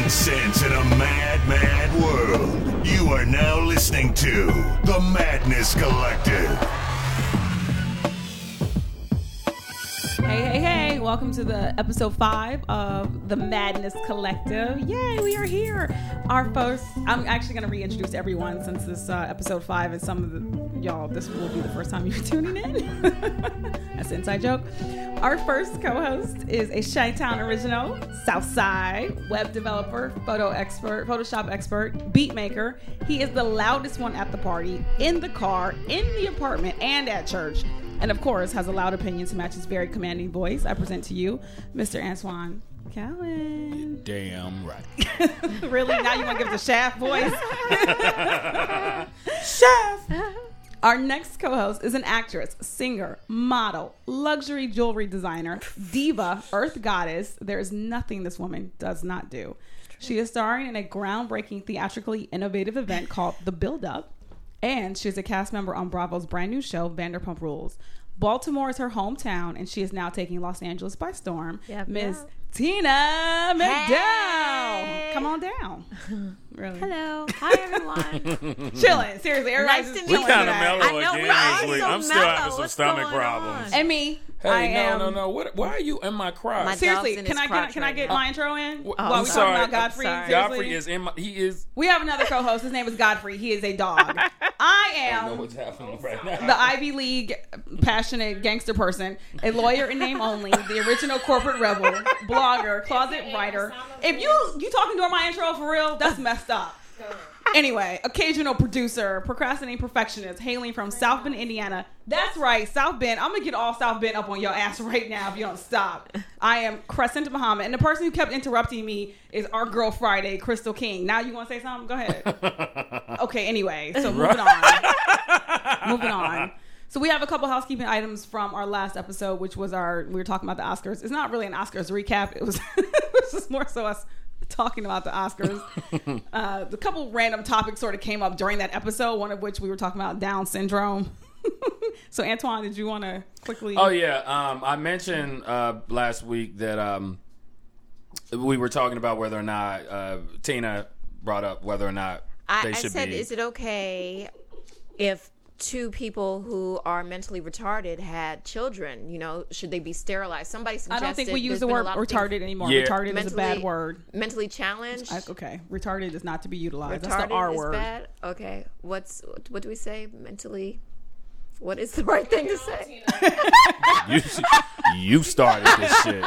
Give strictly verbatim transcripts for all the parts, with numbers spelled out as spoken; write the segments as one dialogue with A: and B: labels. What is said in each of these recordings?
A: Making sense in a mad, mad world. You are now listening to The Madness Collective.
B: Hey, hey, hey. Welcome to the episode five of The Madness Collective. Yay, we are here. Our first, I'm actually going to reintroduce everyone since this uh, episode five and some of the, y'all, this will be the first time you're tuning in. That's an inside joke. Our first co-host is a Chi-Town original, Southside, web developer, photo expert, Photoshop expert, beat maker. He is the loudest one at the party, in the car, in the apartment, and at church. And of course, has a loud opinion to match his very commanding voice. I present to you, Mister Antoine Cowan.
C: Damn right.
B: Really? Now you want to give the Shaft voice? Shaft! Our next co-host is an actress, singer, model, luxury jewelry designer, diva, earth goddess. There is nothing this woman does not do. She is starring in a groundbreaking, theatrically innovative event called The Build Up. And she's a cast member on Bravo's brand new show, Vanderpump Rules. Baltimore is her hometown, and she is now taking Los Angeles by storm. Yep, Miss yep. Tina McDowell. Hey. Come on down. Really?
D: Hello. Hi, everyone.
B: Chilling. Seriously. Everybody's
D: nice
B: just
C: chilling. We kind of mellow
D: I know,
C: again this week.
D: So
C: I'm still
D: mellow.
C: having some
D: What's
C: stomach problems.
D: On?
B: And me.
C: Hey,
B: I
C: no,
B: am,
C: no, no. What? Why are you in my crotch?
D: My
B: Seriously,
D: in
B: can
D: his
B: I can, I- can I
D: right
B: get
D: now.
B: my intro in?
C: Oh,
B: While
C: I'm
B: we
C: sorry.
B: talking about Godfrey.
D: I'm sorry.
C: Godfrey is in my. He is.
B: We have another co-host. His name is Godfrey. He is a dog. I
C: I
B: am
C: don't know what's happening right now.
B: the Ivy League passionate gangster person, a lawyer in name only, the original corporate rebel, blogger, closet writer. If you you talking during my intro for real, that's messed up. Anyway, occasional producer, procrastinating perfectionist, hailing from South Bend, Indiana. That's right, South Bend. I'm gonna get all South Bend up on your ass right now if you don't stop. I am Crescent Muhammad, and the person who kept interrupting me is our girl Friday, Crystal King. Now you want to say something? Go ahead. Okay. Anyway, so moving on. moving on. So we have a couple housekeeping items from our last episode, which was our we were talking about the Oscars. It's not really an Oscars recap. It was it was just more so us talking about the Oscars. uh, the couple random topics sort of came up during that episode, one of which we were talking about Down syndrome. So Antoine, did you want to quickly?
C: Oh yeah, um, I mentioned uh, last week that um, we were talking about whether or not uh, Tina brought up whether or not
D: I,
C: they
D: I
C: should
D: said,
C: be.
D: is it okay if two people who are mentally retarded had children? You know, should they be sterilized? Somebody suggested.
B: I don't think we use
D: there's
B: the
D: been a
B: word
D: lot of
B: retarded
D: things-
B: anymore.
C: Yeah.
B: Retarded is a
D: Mentally-
B: bad word.
D: Mentally challenged.
B: I, okay, retarded is not to be utilized.
D: Retarded
B: That's the R
D: is
B: word.
D: bad. Okay, what's what do we say? Mentally. What is the right thing to say?
C: you, you started this shit.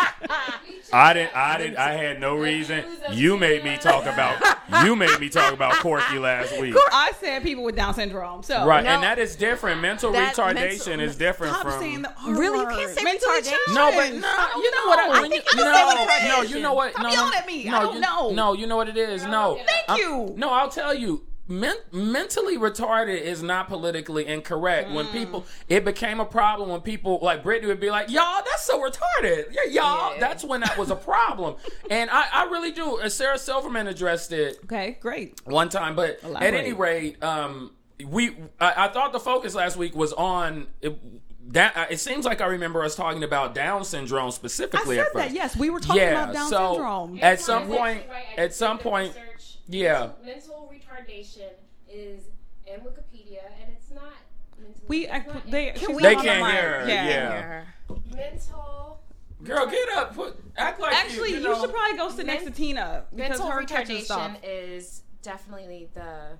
C: I didn't. I didn't. I had no reason. You made me talk about. You made me talk about Corky last week.
B: I said people with Down syndrome. So
C: Right,
D: No,
C: and that is different. Mental
D: that
C: retardation
D: mental-
C: is different
B: Stop
C: from.
B: saying the R
D: Really? You
B: word.
D: can't say
B: Mentally
D: retardation.
C: No, but
B: challenged.
C: no, you know what? I,
D: I
C: when
D: think
C: you,
D: you
C: no,
D: can say
C: no,
D: retardation.
C: you know what?
B: Stop
C: no,
B: yelling
C: no,
B: at me. I
C: No,
B: don't
C: you,
B: know.
C: No, you know what it is. No,
B: Thank
C: I'm-
B: you.
C: No, I'll tell you. Men- mentally retarded is not politically incorrect.
B: Mm.
C: When people, it became a problem when people like Brittany would be like, "Y'all, that's so retarded." Yeah, y'all,
D: Yeah.
C: that's when that was a problem. And I, I really do. And Sarah Silverman addressed it
B: Okay, great.
C: one time, but
B: Elaborate.
C: at any rate, um, we I, I thought the focus last week was on. It, that, it seems like I remember us talking about Down syndrome
B: I
C: specifically
B: said
C: at first.
B: that. Yes, we were talking
C: Yeah,
B: about Down
C: so
B: syndrome.
C: at some
E: It's
C: point,
E: actually right. I
C: at some
E: did the
C: point,
E: research.
C: yeah.
E: Mental retardation is in Wikipedia, and it's not mentally.
B: We
E: it's
B: I,
E: not
B: they
E: in-
B: she's
D: we-
C: They
B: not on
C: can't
B: the mic.
C: hear her,
B: Yeah.
C: yeah.
E: mental.
C: Girl, get up. Put act like
B: Actually,
C: you,
B: you,
C: you, know,
B: should probably go sit next to Tina because
E: Mental
B: her catching stuff.
E: retardation is definitely the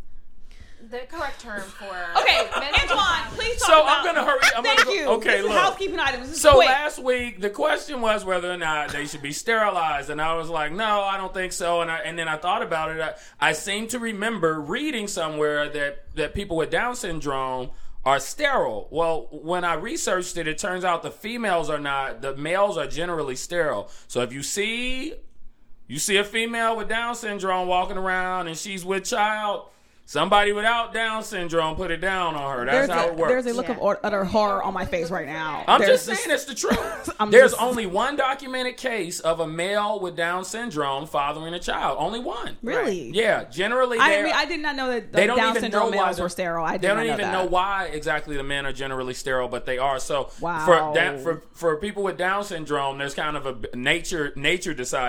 E: the correct term for.
B: Okay,
E: mental
B: Antoine,
E: health.
B: please talk
C: So
B: about.
C: I'm gonna hurry. I'm
B: Thank
C: gonna go,
B: you.
C: Okay,
B: This is
C: look.
B: housekeeping items. This is
C: So
B: quick.
C: last week the question was whether or not they should be sterilized, and I was like, no, I don't think so. And I, and then I thought about it. I, I seem to remember reading somewhere that that people with Down syndrome are sterile. Well, when I researched it, it turns out the females are not. The males are generally sterile. So if you see you see a female with Down syndrome walking around and she's with child, somebody without Down syndrome put it down on her. That's
B: there's
C: how
B: a,
C: it works.
B: There's a look
D: Yeah.
B: of or- utter horror on my face right now.
C: I'm
B: There's
C: just saying it's the truth.
B: I'm
C: There's
B: just-
C: only one documented case of a male with Down syndrome fathering a child. Only one.
B: Really?
C: Yeah. Generally,
B: I
C: they're-
B: mean, I did not know that the
C: they don't
B: Down
C: even
B: syndrome
C: know why
B: males
C: the-
B: were sterile. I did
C: They don't
B: not know
C: even
B: that.
C: know why exactly the men are generally sterile, but they are. So
B: Wow.
C: for that, for for people with Down syndrome, there's kind of a nature nature decided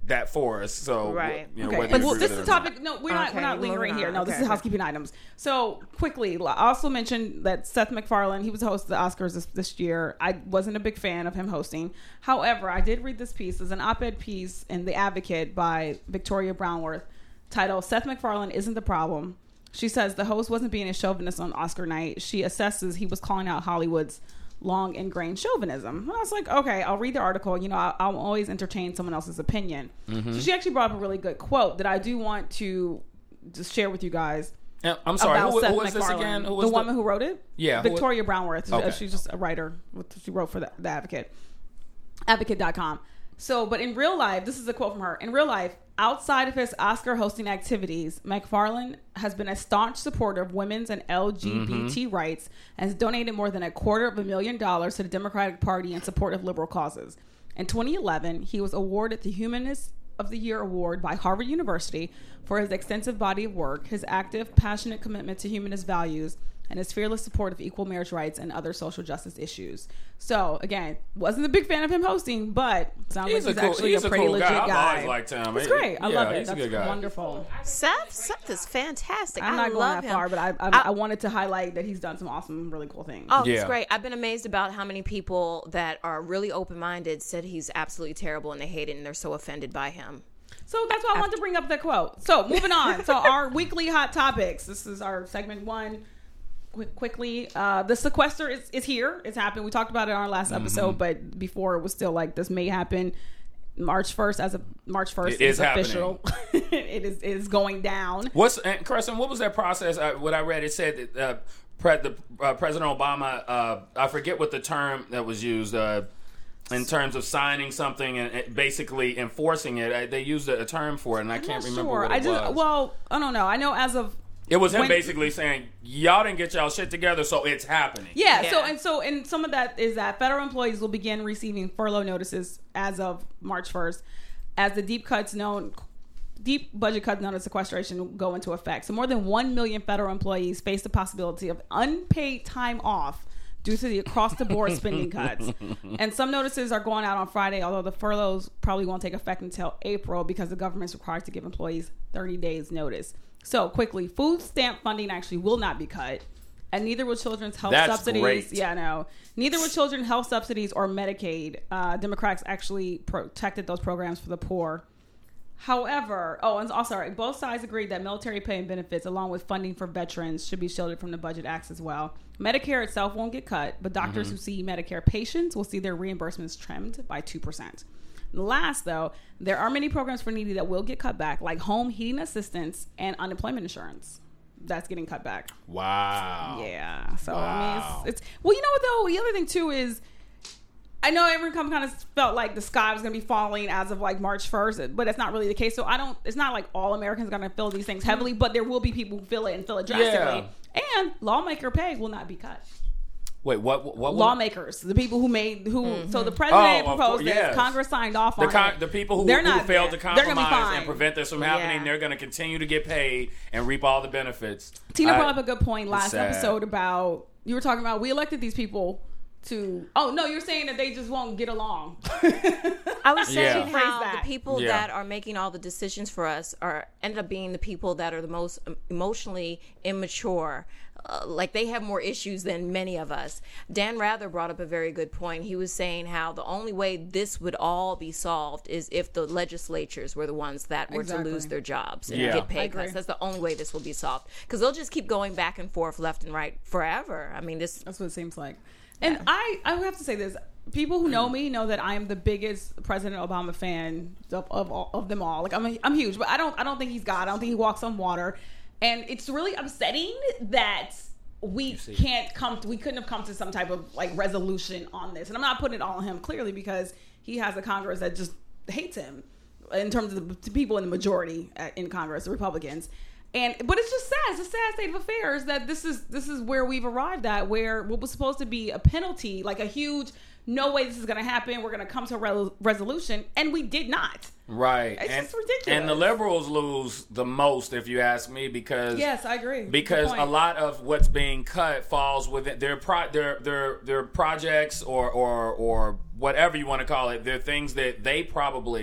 C: that for us. So,
D: Right.
C: you know,
B: Okay,
C: whether
B: but
C: you
B: well,
C: agree
B: this
C: with
B: is
C: it
B: a
C: or not.
B: topic. No, we're not. We're
D: Okay,
B: not lingering
D: moving
B: here.
D: on.
B: No, this
D: Okay,
B: is
D: okay.
B: housekeeping items. So quickly, I also mentioned that Seth MacFarlane, he was the host of the Oscars this, this year. I wasn't a big fan of him hosting. However, I did read this piece. It's an op-ed piece in The Advocate by Victoria Brownworth, titled "Seth MacFarlane Isn't the Problem." She says the host wasn't being a chauvinist on Oscar night. She assesses he was calling out Hollywood's long ingrained chauvinism. And I was like, okay, I'll read the article. You know, I'll, I'll always entertain someone else's opinion.
C: Mm-hmm.
B: So she actually brought up a really good quote that I do want to just share with you guys.
C: Yeah, I'm sorry.
B: About
C: Who,
B: Seth
C: who was this
B: MacFarlane.
C: again? Who was
B: the woman who wrote it?
C: Yeah, who-
B: Victoria Brownworth.
C: Okay.
B: She's just a writer. She wrote for the, the Advocate. Advocate dot com. So, but in real life, this is a quote from her. In real life, outside of his Oscar hosting activities, MacFarlane has been a staunch supporter of women's and L G B T
C: Mm-hmm.
B: rights and has donated more than a quarter of a million dollars to the Democratic Party in support of liberal causes. In twenty eleven, he was awarded the Humanist of the Year award by Harvard University for his extensive body of work, his active, passionate commitment to humanist values, and his fearless support of equal marriage rights and other social justice issues. So, again, wasn't a big fan of him hosting, but sounds
C: He's
B: like
C: a
B: he's
C: cool,
B: actually
C: he's
B: a
C: a
B: pretty
C: cool
B: legit
C: guy. I've
B: guy.
C: always liked him.
B: It's
C: It-
B: great. I
C: yeah,
B: love it.
C: he's
B: That's
C: a good guy.
B: wonderful.
D: Seth, Seth is fantastic.
B: I'm
D: I
B: not going
D: love
B: that
D: him.
B: far, but I, I,
D: I-
B: I wanted to highlight that he's done some awesome, really cool things.
D: Oh,
C: Yeah.
D: it's great. I've been amazed about how many people that are really open-minded said he's absolutely terrible and they hate it and they're so offended by him.
B: So that's why I wanted to bring up that quote. So moving on. So our weekly hot topics. This is our segment one. Quick, quickly, uh, the sequester is, is here. It's happened. We talked about it on our last episode,
C: Mm-hmm.
B: but before it was still like this may happen March first. As of March first,
C: It is
B: it's official. it is it is going down.
C: What's and Carson? What was that process? Uh, what I read, it said that uh, pre- the, uh, President Obama. Uh, I forget what the term that was used uh, in terms of signing something and, and basically enforcing it. I, they used a, a term for it, and I
B: I'm
C: can't
B: not
C: remember
B: sure.
C: what it
B: I just
C: was.
B: well, I don't know. I know as of
C: it was him
B: when-
C: basically saying, "Y'all didn't get y'all shit together, so it's happening."
B: Yeah,
D: Yeah.
B: so and so and some of that is that federal employees will begin receiving furlough notices as of March first, as the deep cuts known deep budget cuts known as sequestration go into effect. So more than one million federal employees face the possibility of unpaid time off due to the across the board spending cuts. And some notices are going out on Friday, although the furloughs probably won't take effect until April because the government's required to give employees thirty days notice. So quickly, food stamp funding actually will not be cut. And neither will children's health
C: That's
B: subsidies.
C: great.
B: Yeah, no. Neither will children's health subsidies or Medicaid. Uh, Democrats actually protected those programs for the poor. However, oh, and also, sorry, both sides agreed that military pay and benefits, along with funding for veterans, should be shielded from the budget acts as well. Medicare itself won't get cut, but doctors
C: Mm-hmm.
B: who see Medicare patients will see their reimbursements trimmed by two percent. Last, though, there are many programs for needy that will get cut back, like home heating assistance and unemployment insurance. That's getting cut back.
C: Wow.
B: Yeah. So I
C: Wow.
B: mean, it's, it's well, you know what though. The other thing too is, I know everyone kind of felt like the sky was going to be falling as of like March first, but that's not really the case. So I don't. It's not like all Americans are going to feel these things heavily, but there will be people who feel it and feel it drastically. And lawmaker pay will not be cut.
C: Wait, what? What? what
B: Lawmakers, the people who made who. So the president
C: Oh, of
B: proposed
C: course,
B: this.
C: yes.
B: Congress signed off
C: The,
B: on
C: con-
B: it.
C: the people who,
B: They're
C: who
B: not
C: failed
B: dead.
C: to
B: They're gonna be
C: compromise
B: fine.
C: and prevent this from happening,
D: Yeah.
C: they're going to continue to get paid and reap all the benefits.
B: Tina
C: I-
B: brought up a good point last
C: sad.
B: episode about you were talking about we elected these people to. Oh no, you're saying that they just won't get along.
D: I was
C: Yeah.
D: saying
B: Phrase
D: how
B: that.
D: the people
C: Yeah.
D: that are making all the decisions for us are ended up being the people that are the most um, emotionally immature. Uh, like they have more issues than many of us. Dan Rather brought up a very good point. He was saying how the only way this would all be solved is if the legislatures were the ones that were
B: Exactly.
D: to lose their jobs and
C: Yeah.
D: get
B: I
D: pay
B: agree.
D: cuts. That's the only way this will be solved because they'll just keep going back and forth, left and right, forever. I mean, this.
B: That's what it seems like. And I, I have to say this. People who know me know that I am the biggest President Obama fan of of, all, of them all. Like I'm, a, I'm huge, but I don't, I don't think he's God. I don't think he walks on water, and it's really upsetting that we can't come. To, we couldn't have come to some type of like resolution on this. And I'm not putting it all on him clearly because he has a Congress that just hates him in terms of the people in the majority in Congress, the Republicans. And but it's just sad. It's a sad state of affairs that this is this is where we've arrived at, where what was supposed to be a penalty, like a huge no way this is going to happen, we're going to come to a re- resolution, and we did not.
C: Right.
B: It's
C: and,
B: just ridiculous.
C: And the liberals lose the most, if you ask me, because
B: Yes, I agree. Good
C: Because
B: point.
C: a lot of what's being cut falls within their pro- their their their projects or or or whatever you want to call it. They're things that they probably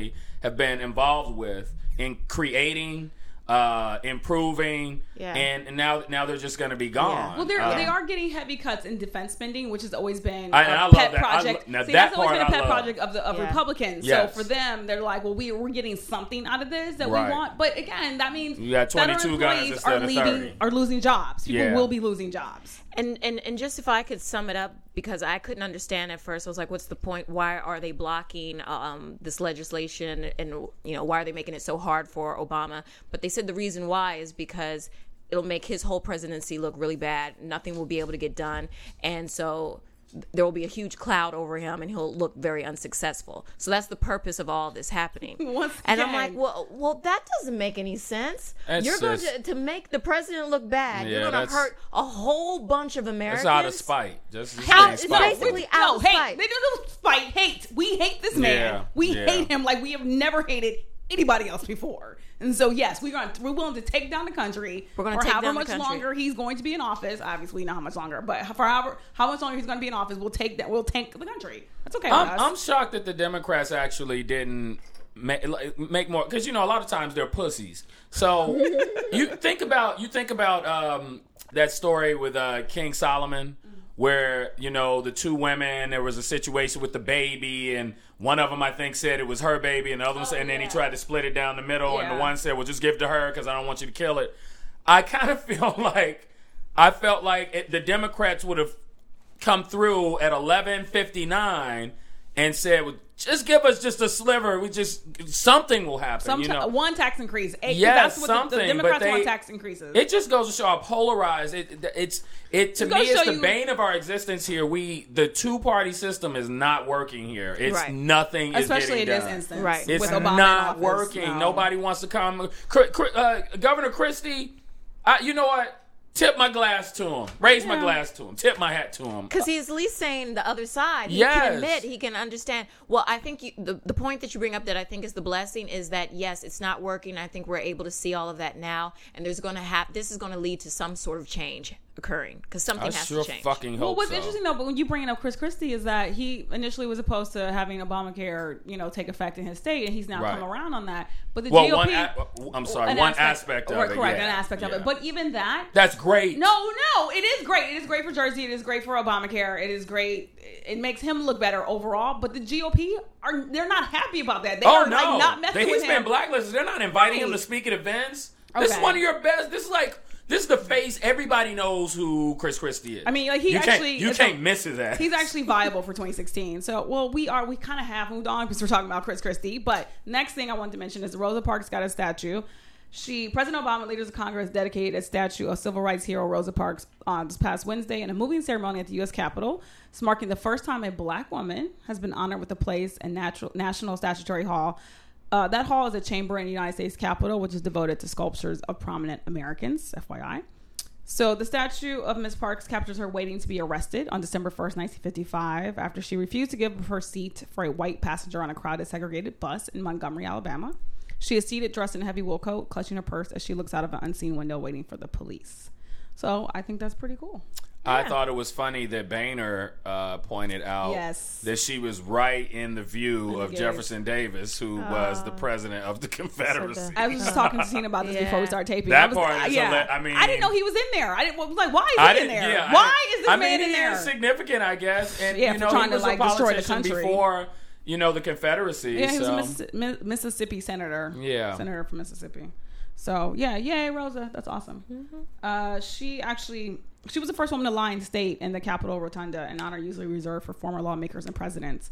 C: have been involved with in creating, uh, improving,
D: Yeah.
C: and, and now now they're just going to be gone.
B: Well, they're,
C: Uh,
B: they are getting heavy cuts in defense spending, which has always been
C: I-
B: a
C: and I love
B: pet
C: that. I
B: project.
C: lo- now
B: See,
C: that
B: that's always
C: part
B: been a
C: I
B: pet
C: love.
B: project of the of
D: Yeah.
B: Republicans.
C: Yes.
B: So for them, they're like, well, we we're getting something out of this that
C: Right.
B: we want. But again, that means
C: You got
B: federal
C: twenty-two guys
B: employees
C: instead
B: are
C: of
B: leaving,
C: thirty.
B: are losing jobs. People
C: Yeah.
B: will be losing jobs.
D: And, and and just if I could sum it up, because I couldn't understand at first, I was like, "What's the point? Why are they blocking um, this legislation? And you know, why are they making it so hard for Obama?" But they said the reason why is because it'll make his whole presidency look really bad. Nothing will be able to get done, and so there will be a huge cloud over him, and he'll look very unsuccessful. So that's the purpose of all this happening.
B: Once
D: And I'm
B: again.
D: like, well, well, that doesn't make any sense.
C: That's
D: You're going
C: just-
D: to, to make the president look bad.
C: Yeah,
D: You're going to
C: that's-
D: hurt a whole bunch of Americans.
C: It's out of spite. Just, just
D: How-
C: being
D: it's
C: spiteful.
D: basically
B: no,
D: out of
B: hate.
D: spite.
B: They do no spite. Hate. We hate this man.
C: Yeah,
B: We
C: yeah.
B: hate him like we have never hated anybody else before. And so, yes, we're going. We're willing to take down the country.
D: We're gonna
B: for
D: take
B: however
D: down the
B: much
D: country.
B: longer he's going to be in office. Obviously, not how much longer, but for however how much longer he's going to be in office, we'll take that. We'll tank the country. That's okay. with
C: I'm,
B: us.
C: I'm shocked that the Democrats actually didn't make, make more, because you know a lot of times they're pussies. So you think about you think about um, that story with uh, King Solomon, where you know the two women, there was a situation with the baby, and one of them I think said it was her baby, and the other one said, and then he tried to split it down the middle, and the
B: Yeah.
C: one said, "Well, just give it to her because I don't want you to kill it." I kind of feel like I felt like it, the Democrats would have come through at eleven fifty-nine and said, well, just give us just a sliver. We just something will happen.
B: Some
C: you
B: ta-
C: know,
B: one tax increase. Eight,
C: Yes,
B: that's what the-
C: something,
B: the, Democrats
C: but they-
B: want tax increases.
C: it just goes to show how polarized it. It's it to
B: It
C: me.
B: goes to
C: It's
B: show
C: the
B: you-
C: bane of our existence here. We the two party system is not working here. It's
D: Right.
C: nothing.
B: Especially
C: is
B: in
C: getting
B: this
C: done.
B: instance.
D: Right.
C: It's
B: with Obama in
C: not
B: office.
C: working.
B: No.
C: Nobody wants to come. Cri- Cri- Uh, Governor Christie, I, you know what? Tip my glass to him. Raise my
B: Yeah.
C: glass to him. Tip my hat to him.
D: Because he's at least saying the other side. He
C: Yes.
D: can admit, he can understand. Well, I think you, the, the point that you bring up that I think is the blessing is that, yes, it's not working. I think we're able to see all of that now. And there's going to have, this is going to lead to some sort of change occurring because something
C: I
D: has
C: sure
D: to change.
C: fucking hope
B: Well, what's
C: so.
B: interesting though, but when you bring up Chris Christie, is that he initially was opposed to having Obamacare, you know, take effect in his state, and he's now
C: Right.
B: come around on that. But the
C: Well,
B: G O P,
C: one a- I'm sorry,
B: an
C: one aspect of
B: right,
C: it,
B: correct,
C: yeah,
B: an aspect of
C: yeah.
B: it. But even that,
C: That's great.
B: no, no, it is great. It is great for Jersey. It is great for Obamacare. It is great. It makes him look better overall. But the G O P are they're not happy about that. They
C: Oh
B: are
C: no!
B: like not messing
C: They-
B: with
C: he's been
B: him.
C: blacklisted. They're not inviting him
B: Right.
C: to speak at events. This is
B: Okay.
C: one of your best. This is like this is the face. Everybody knows who Chris Christie is.
B: I mean, like, he
C: you
B: actually-
C: can't, you
B: it's
C: can't
B: a-
C: miss his ass.
B: He's actually viable for twenty sixteen. So, well, we are, we kind of have moved on because we're talking about Chris Christie. But next thing I wanted to mention is Rosa Parks got a statue. She, President Obama, leaders of Congress dedicated a statue of civil rights hero Rosa Parks on this past Wednesday in a moving ceremony at the U S Capitol. It's marking the first time a black woman has been honored with a place in natural, National Statuary Hall. Uh, that hall is a chamber in the United States Capitol, which is devoted to sculptures of prominent Americans, F Y I. So the statue of Miss Parks captures her waiting to be arrested on December first, nineteen fifty-five, after she refused to give up her seat for a white passenger on a crowded segregated bus in Montgomery, Alabama. She is seated dressed in a heavy wool coat, clutching her purse as she looks out of an unseen window waiting for the police. So I think that's pretty cool.
C: I
D: Yeah.
C: thought it was funny that Boehner uh, pointed out
B: Yes.
C: that she was right in the view of
B: Yes.
C: Jefferson Davis, who was the president of the Confederacy.
B: I was just talking to Tina about this
D: Yeah.
B: before we started taping.
C: That
B: I was,
C: part is
B: yeah.
C: hila- I mean-
B: I didn't know he was in there. I didn't. I was like, why is he
C: I
B: in
C: didn't.
B: there?
C: Yeah, I
B: why
C: didn't-
B: is this
C: I
B: man
C: mean,
B: in
C: he
B: there?
C: is significant, I guess. And
B: Yeah,
C: you
B: for
C: know,
B: trying
C: he
B: to,
C: was
B: like,
C: a
B: destroy the
C: politician
B: country.
C: before, you know, the Confederacy.
B: Yeah, he was
C: so.
B: a Miss- Mi- Mississippi senator.
C: Yeah.
B: Senator from Mississippi. So, yeah, yay, Rosa. That's awesome.
C: Mm-hmm.
B: Uh, she actually, she was the first woman to lie in state in the Capitol Rotunda, an honor usually reserved for former lawmakers and presidents.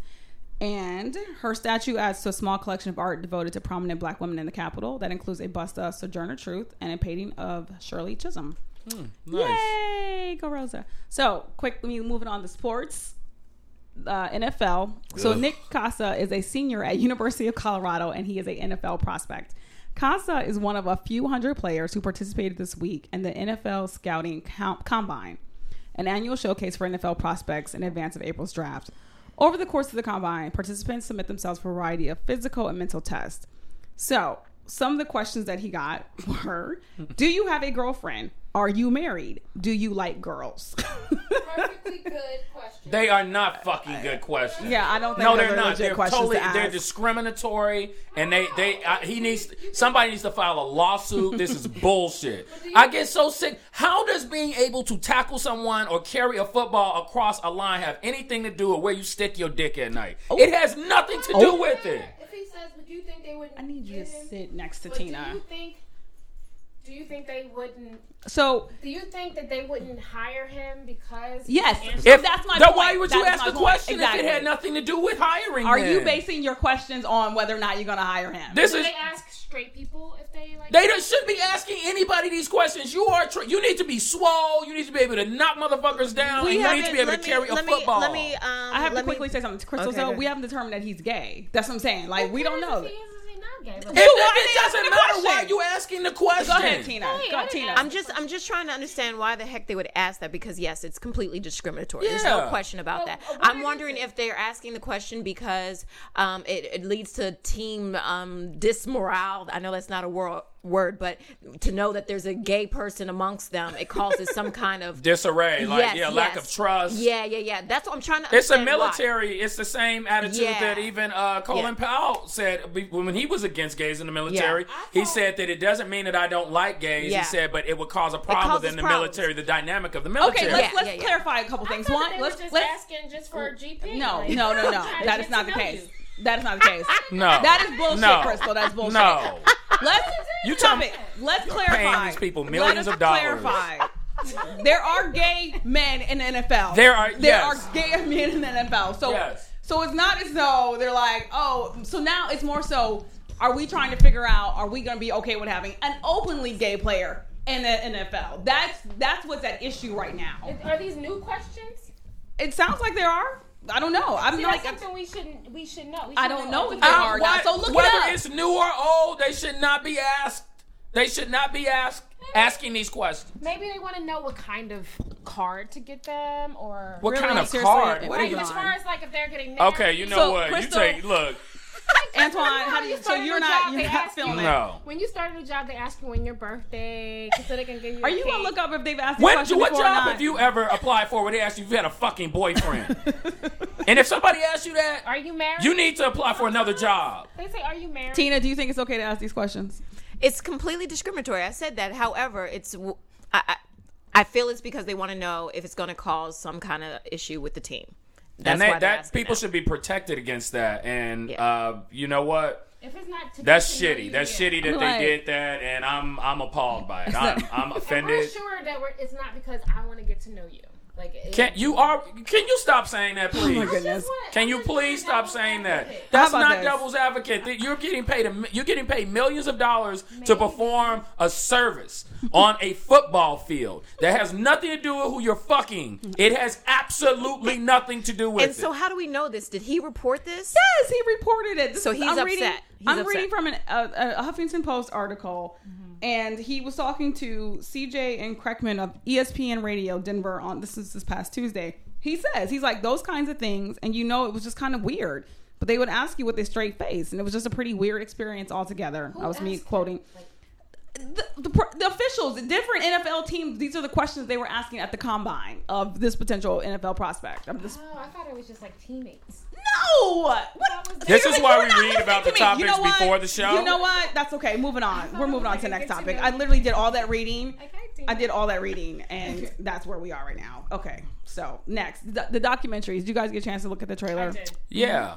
B: And her statue adds to a small collection of art devoted to prominent black women in the Capitol. That includes a bust of Sojourner Truth and a painting of Shirley Chisholm.
C: Nice.
B: Yay, go Rosa. So, quickly moving on to sports. Uh, N F L. So
C: Ugh.
B: Nick Casa is a senior at University of Colorado, and he is a N F L prospect. Casa is one of a few hundred players who participated this week in the N F L Scouting Com- Combine, an annual showcase for N F L prospects in advance of April's draft. Over the course of the Combine, participants submit themselves for a variety of physical and mental tests. So, some of the questions that he got were, do you have a girlfriend? Are you married? Do you like girls?
E: Perfectly good question.
C: They are not fucking good questions.
B: Yeah, I don't think
C: No,
B: those
C: they're
B: are
C: not.
B: legit
C: They're
B: questions
C: totally.
B: to ask.
C: They're discriminatory, and they they uh, he needs somebody needs to file a lawsuit. This is bullshit. I get so sick. How does being able to tackle someone or carry a football across a line have anything to do with where you stick your dick at night?
B: Oh.
C: It has nothing to do with it.
E: If he says, "Would you think they wouldn't?"
B: I need you to
E: give him-
B: sit next to
E: But
B: Tina.
E: Do you think? Do you think they wouldn't?
B: So
E: Do you think that they wouldn't hire him because? he
B: yes,
E: answered-
B: if that's my
C: then
B: point.
C: why would you
B: That's
C: ask
B: my
C: the
B: point.
C: question
B: Exactly.
C: if it had nothing to do with hiring?
B: Are
C: him?
B: you basing your questions on whether or not you're going to hire him?
C: This
E: Do
C: is.
E: they ask straight people if they like?
C: They don't, shouldn't be asking anybody these questions. You are. Tra- you need to be swole. You need to be able to knock motherfuckers down, and you need to be able to
D: let
C: carry
D: me,
C: a
D: let
C: football.
D: Me, let me, um,
B: I have to
D: let me-
B: quickly say something to Crystal.
D: Okay,
B: so
D: go
B: we
D: ahead.
B: haven't determined that he's gay. That's what I'm saying. Like we don't know.
E: If he is, is he not gay? But
C: It,
B: why are
C: it
B: they
C: doesn't
B: asking the
C: matter why
B: question?
C: you asking the question.
B: Go ahead, Tina.
E: Hey,
B: Go,
E: I didn't
B: Tina.
E: ask-
D: I'm just I'm just trying to understand why the heck they would ask that, because yes, it's completely discriminatory. There's no
C: Yeah.
D: question about
E: Well,
D: that.
E: uh, what
D: I'm
E: is
D: wondering
E: it?
D: if they're asking the question because um, it, it leads to team um, dismorale. I know that's not a wor- word, but to know that there's a gay person amongst them, it causes some kind of
C: Disarray, like
D: Yes,
C: yeah, lack
D: yes.
C: of trust.
D: Yeah, yeah, yeah. That's what I'm trying to
C: It's a
D: understand why.
C: military. It's the same attitude
D: Yeah.
C: that even uh, Colin
D: Yeah.
C: Powell said be- when he was against gays in the military.
E: I
C: He
E: thought-
C: said that it doesn't mean that I don't like gays.
D: Yeah.
C: He said, but it would cause a problem
D: causes
C: within the
D: problems.
C: military, the dynamic of the
B: Okay,
C: military.
B: let's
D: Yeah,
B: let's
D: yeah, yeah.
B: clarify a couple
E: I
B: things.
E: thought
B: One,
E: they
B: let's
E: were just
B: let's
E: asking just for a G P.
B: no,
E: like,
B: no, no, no.
E: trying to
B: That
E: get
B: is not
E: to
B: the
E: know
B: case.
E: you.
B: That is not the case.
C: No,
B: That is bullshit,
C: No.
B: Crystal. That's bullshit.
C: No,
B: Let's
C: You
B: stop
C: talking-
B: it. Let's
C: You're
B: clarify.
C: paying these people millions
B: Let us
C: of dollars.
B: Clarify. There are gay men in the N F L.
C: There are-
B: there
C: yes.
B: are gay men in the N F L. So
C: Yes.
B: so it's not as though they're like, oh, so now it's more so, are we trying to figure out, are we going to be okay with having an openly gay player in the N F L? That's that's what's at issue right now.
E: Are these new questions?
B: It sounds like there are. I don't know. I'm
E: See,
B: like,
E: that's something we shouldn't we should know. We
B: I
E: should
B: don't know if
E: if
B: they
C: Uh,
B: are now.
C: what-
B: So look it
C: whether
B: up.
C: it's new or old, they should not be asked. They should not be asked asking these questions.
E: Maybe they want to know what kind of card to get them, or
C: What
B: Really?
C: kind of
B: Seriously,
C: card?
B: it-
C: What are
E: like
C: you?
B: Moving
E: as
B: on.
E: far as like if they're getting married.
C: Okay, you know
B: So,
C: what?
B: Crystal-
C: you take look.
B: Antoine, how do you? So
E: start a
B: you're
E: new
B: not
E: job,
B: you're
E: they
B: not
E: ask you-
B: feeling it.
C: No.
E: When you start a new job, they ask you when your birthday, so they can give you.
B: Are
E: a
B: you gonna
E: cake.
B: look up if they've asked this
C: When,
B: question
C: what
B: before or
C: job
B: not?
C: have you ever applied for where they asked you if you had a fucking boyfriend? And if somebody asks you that,
E: Are you married?
C: you need to apply for another job.
E: They say, "Are you married?"
B: Tina, do you think it's okay to ask these questions?
D: It's completely discriminatory. I said that. However, it's I, I, I feel it's because they want to know if it's going to cause some kind of issue with the team. That's
C: and
D: why
C: that,
D: they're
C: that
D: asking
C: people
D: that.
C: should be protected against that. And
D: Yeah.
C: uh, you know what?
E: If it's not, to
C: That's
E: to know
C: shitty.
E: you,
C: That's
E: yeah.
C: shitty that
B: I'm
C: they
B: like-
C: did that, and I'm I'm appalled by it. I'm, I'm
E: And we're
C: offended.
E: sure that we're, it's not because I want to get to know you. Like, it,
C: Can you are? Can you stop saying that, please?
B: Oh my
E: I just
B: goodness.
E: want-
C: Can
E: I'm
C: you
E: just
C: please
E: trying
C: stop
E: to
C: saying
E: devil's
C: that?
E: advocate.
C: That's
B: How about
C: not
B: this?
C: devil's advocate. You're getting paid. A, you're getting paid millions of dollars to perform a service on a football field that has nothing to do with who you're fucking. It has absolutely nothing to do with
D: And
C: it.
D: so, how do we know this? Did he report this?
B: Yes, he reported it. This
D: So
B: is-
D: he's
B: I'm
D: upset.
B: Reading,
D: He's
B: I'm
D: upset.
B: reading from an, a, a Huffington Post article, and he was talking to C J and Kreckman of E S P N Radio Denver on this is this past Tuesday. He says he's like those kinds of things, and you know it was just kind of weird. But they would ask you with a straight face, and it was just a pretty weird experience altogether.
E: Who
B: that was me
E: asked
B: quoting.
E: them? Like,
B: The, the, the officials, the different N F L teams, these are the questions they were asking at the combine of this potential N F L prospect. Of this,
E: oh, I thought it was just like teammates.
B: no, what?
C: This
B: You're
C: is why
B: you're
C: we
B: not
C: read about the
B: listening to me. You
C: topics
B: know what?
C: before the show.
B: You know what? That's okay. Moving on.
E: thought
B: We're
E: it
B: moving
E: was
B: on
E: like
B: to
E: a
B: the next
E: get to
B: topic.
E: know
B: I
E: you.
B: literally did all that reading.
E: Okay, Tina.
B: I did all that reading, and that's where we are right now. Okay, so next, the, the documentaries. Did you guys get a chance to look at the trailer?
E: I did.
C: yeah.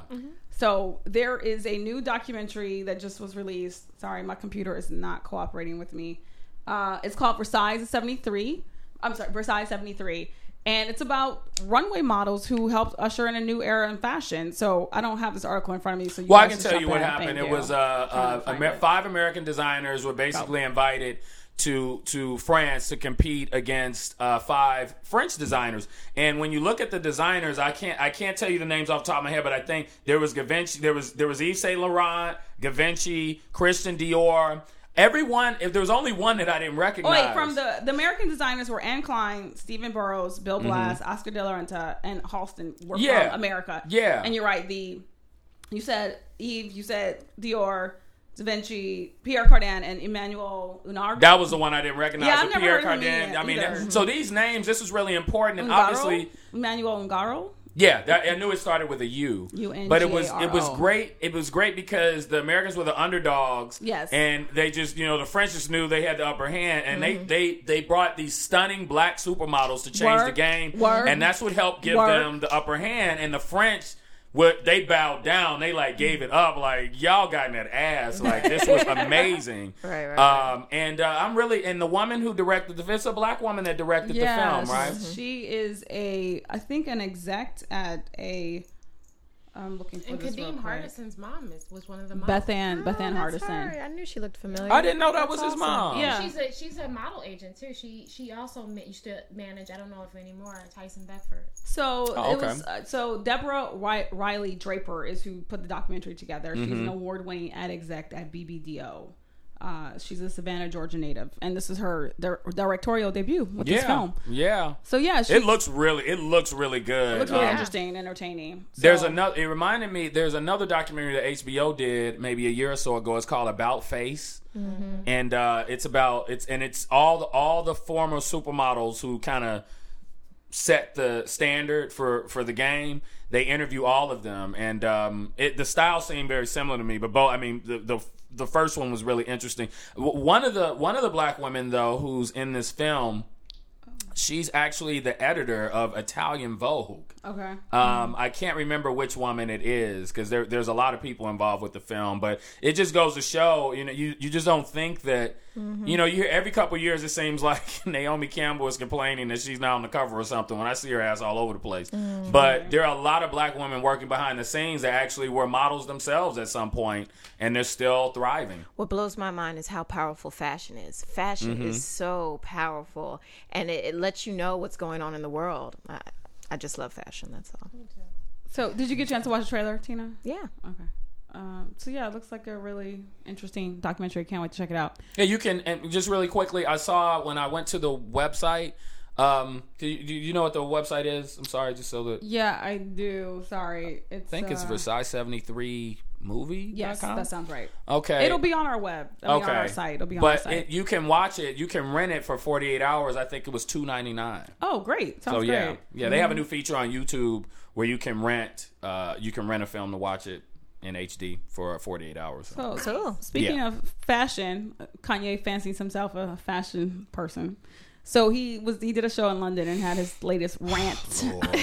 B: So there is a new documentary that just was released. Sorry, my computer is not cooperating with me. Uh, it's called Versailles seventy-three. I'm sorry, Versailles seventy-three. And it's about runway models who helped usher in a new era in fashion. So I don't have this article in front of me. So you
C: Well, I
B: guys
C: can
B: just
C: tell you
B: jump
C: what
B: in.
C: happened.
B: Thank
C: It
B: you.
C: was uh,
B: Trying
C: uh,
B: to find
C: Amer-
B: it.
C: five American designers were basically invited to to France to compete against uh, five French designers. And when you look at the designers, I can't I can't tell you the names off the top of my head, but I think there was Givenchy, there was there was Yves Saint Laurent, Givenchy, Christian Dior. Everyone, if there was only one that I didn't
B: Oh,
C: recognize.
B: wait, from the the American designers were Anne Klein, Stephen Burrows, Bill Blass, Oscar De La Renta, and Halston were
C: Mm-hmm. Yeah.
B: from America.
C: Yeah.
B: And you're right. The you said Eve, you said Dior, Da Vinci, Pierre Cardin, and Emmanuel Ungaro.
C: That was the one I didn't recognize.
B: Yeah, I've
C: with
B: never
C: Pierre
B: heard of him
C: Cardin.
B: either.
C: I mean, that, so these names, this is really important, and
B: Ungaro?
C: obviously,
B: Emmanuel Ungaro.
C: yeah, that, I knew it started with a U.
B: U N G A R O.
C: But it was it was great. It was great because the Americans were the underdogs.
B: Yes.
C: And they just, you know, the French just knew they had the upper hand, and mm-hmm. they, they they brought these stunning black supermodels to change
B: Word.
C: the game.
B: Word.
C: And that's what helped give
B: Word.
C: them the upper hand. And the French, what they bowed down, they like gave it up. Like, y'all got in that ass. Like, this was amazing.
D: Right, right, right.
C: Um, and uh, I'm really, and the woman who directed the, it's a black woman that directed
B: Yes.
C: the film, right?
B: She is a, I think, an exec at a. I'm looking for
E: And
B: this real
E: Kadeem
B: quick.
E: Hardison's mom is, was one of the moms.
B: Beth Ann, Beth Ann
D: Oh, that's
B: Hardison.
D: her. I knew she looked familiar.
C: I didn't know that
D: That's
C: was his
D: awesome.
C: mom.
B: Yeah.
E: She's a she's a model agent too. She she also ma- used to manage. I don't know if anymore. Tyson Beckford.
B: So
C: Oh,
B: it
C: okay.
B: was uh, so Deborah Ri- Riley Draper is who put the documentary together. She's
C: Mm-hmm.
B: an award-winning ad exec at B B D O. Uh, she's a Savannah, Georgia native, and this is her dir- directorial debut with this
C: Yeah.
B: film.
C: Yeah.
B: So yeah, she's,
C: It looks really, it looks really good.
B: it looks really
C: Um,
B: interesting and entertaining. So,
C: There's another. It reminded me. There's another documentary that H B O did maybe a year or so ago. It's called About Face,
B: Mm-hmm.
C: and uh, it's about it's and it's all the, all the former supermodels who kind of set the standard for, for the game. They interview all of them, and um, it the style seemed very similar to me. But both, I mean, the the the first one was really interesting. W- One of the one of the black women though, who's in this film, she's actually the editor of Italian Vogue.
B: Okay.
C: Um, I can't remember which woman it is because there, there's a lot of people involved with the film, but it just goes to show, you know, you, you just don't think that,
B: Mm-hmm.
C: you know, you hear every couple of years it seems like Naomi Campbell is complaining that she's not on the cover or something when I see her ass all over the place.
B: Mm-hmm.
C: But there are a lot of black women working behind the scenes that actually were models themselves at some point, and they're still thriving.
D: What blows my mind is how powerful fashion is. Fashion
C: Mm-hmm.
D: is so powerful, and it, it lets you know what's going on in the world. I, I just love fashion. That's all.
B: So did you get a chance to watch the trailer, Tina?
D: Yeah.
B: Okay. Um, so yeah, it looks like a really interesting documentary. Can't wait to check it out.
C: Yeah, you can, and just really quickly, I saw when I went to the website, um, do you, do you know what the website is? I'm sorry, just so that...
B: Yeah, I do. Sorry, it's.
C: I think it's
B: uh,
C: Versailles seventy-three movie.
B: Yes, that sounds right.
C: Okay.
B: It'll be on our web. I mean,
C: okay.
B: on our site. It'll be on
C: but
B: our site.
C: It, you can watch it. You can rent it for forty-eight hours. I think it was two ninety-nine.
B: Oh, great! Sounds
C: So yeah,
B: great.
C: yeah, they have a new feature on YouTube where you can rent. Uh, you can rent a film to watch it in H D for forty-eight hours.
B: So,
D: Cool.
B: speaking
C: Yeah.
B: of fashion, Kanye fancies himself a fashion person. So he was he did a show in London and had his latest rant.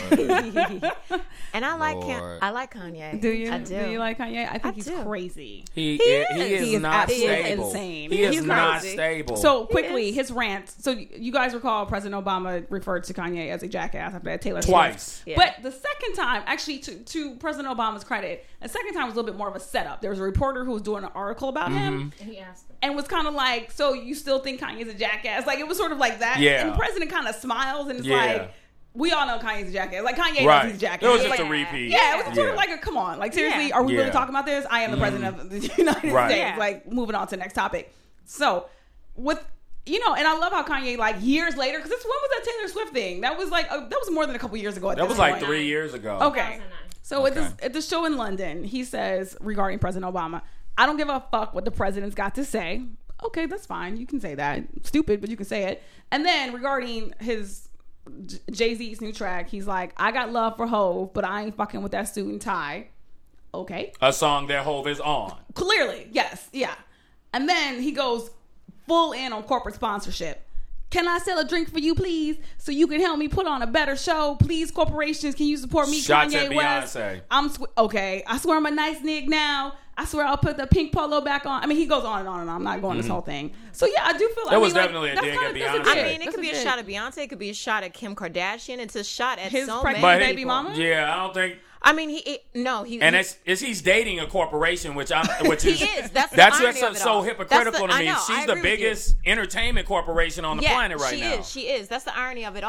D: And I like him.
C: Lord.
D: I like Kanye.
B: Do you?
D: I do.
B: you like Kanye? I think
D: I
B: he's
D: do.
B: crazy.
C: He,
D: He
C: he
D: is.
C: is,
B: He is
C: not
B: absolutely
C: stable.
B: insane.
C: He is
B: He's
C: not
D: crazy.
C: stable.
B: So quickly,
D: is.
B: his rant. So you guys recall President Obama referred to Kanye as a jackass after that Taylor
C: Twice.
B: Swift.
D: Yeah.
B: But the second time, actually, to, to President Obama's credit, the second time was a little bit more of a setup. There was a reporter who was doing an article about
C: Mm-hmm.
B: him.
E: And he asked him.
B: And was kind of like, so you still think Kanye's a jackass? Like, it was sort of like that.
C: Yeah.
B: And the president kind of smiles and it's
C: Yeah.
B: like, we all know Kanye's a jackass. Like, Kanye
C: Right.
B: knows he's a jackass.
C: It was just
B: Like,
C: a repeat.
B: Yeah, it was sort
C: Yeah.
B: of like a, come on. Like, seriously,
D: Yeah.
B: are we really
C: Yeah.
B: talking about this? I am the president of the United
C: Right.
B: States.
D: Yeah.
B: Like, moving on to the next topic. So, with, you know, and I love how Kanye, like, years later, because this, when was that Taylor Swift thing? That was like, uh, that was more than a couple years ago at
C: That
B: this
C: was like
B: point.
C: three years ago.
B: Okay.
E: two thousand nine.
B: So at
C: Okay.
B: this at the show in London, he says regarding President Obama, I don't give a fuck what the president's got to say. Okay, that's fine. You can say that. Stupid, but you can say it. And then regarding his J- Jay-Z's new track, he's like, I got love for Hove, but I ain't fucking with that suit and tie. Okay.
C: A song that Hove is on.
B: Clearly, yes, yeah. And then he goes full in on corporate sponsorship. Can I sell a drink for you, please, so you can help me put on a better show? Please, corporations, can you support me,
C: Shots
B: Kanye
C: at
B: West?
C: Beyonce.
B: I'm sw- okay. I swear I'm a nice nig now. I swear I'll put the pink polo back on. I mean, he goes on and on and on. I'm not going this whole thing. So yeah, I do feel.
C: That
B: I
C: was
B: mean, like,
C: definitely a
B: that's
C: dig
B: kinda-
C: at
B: that's a
C: Beyonce.
B: dig.
D: I mean, it
B: That's
D: could be a
B: dig.
D: shot at Beyonce. It could be a shot at Kim Kardashian. It's a shot at
B: His
D: so
B: pregnant
D: many
B: baby
D: people.
B: mama?
C: Yeah, I don't think.
D: I mean, he it, no, he
C: And
D: he,
C: it's, it's he's dating a corporation, which I'm, which
D: He
C: is
D: is. That's the
C: that's
D: irony
C: what's so,
D: of it
C: so
D: all.
C: hypocritical
D: That's the-
C: to me.
D: I know. I
C: She's the
D: agree with you.
C: biggest entertainment corporation on the
D: yeah,
C: planet right
D: she
C: now.
D: is. She is. That's the irony of it all.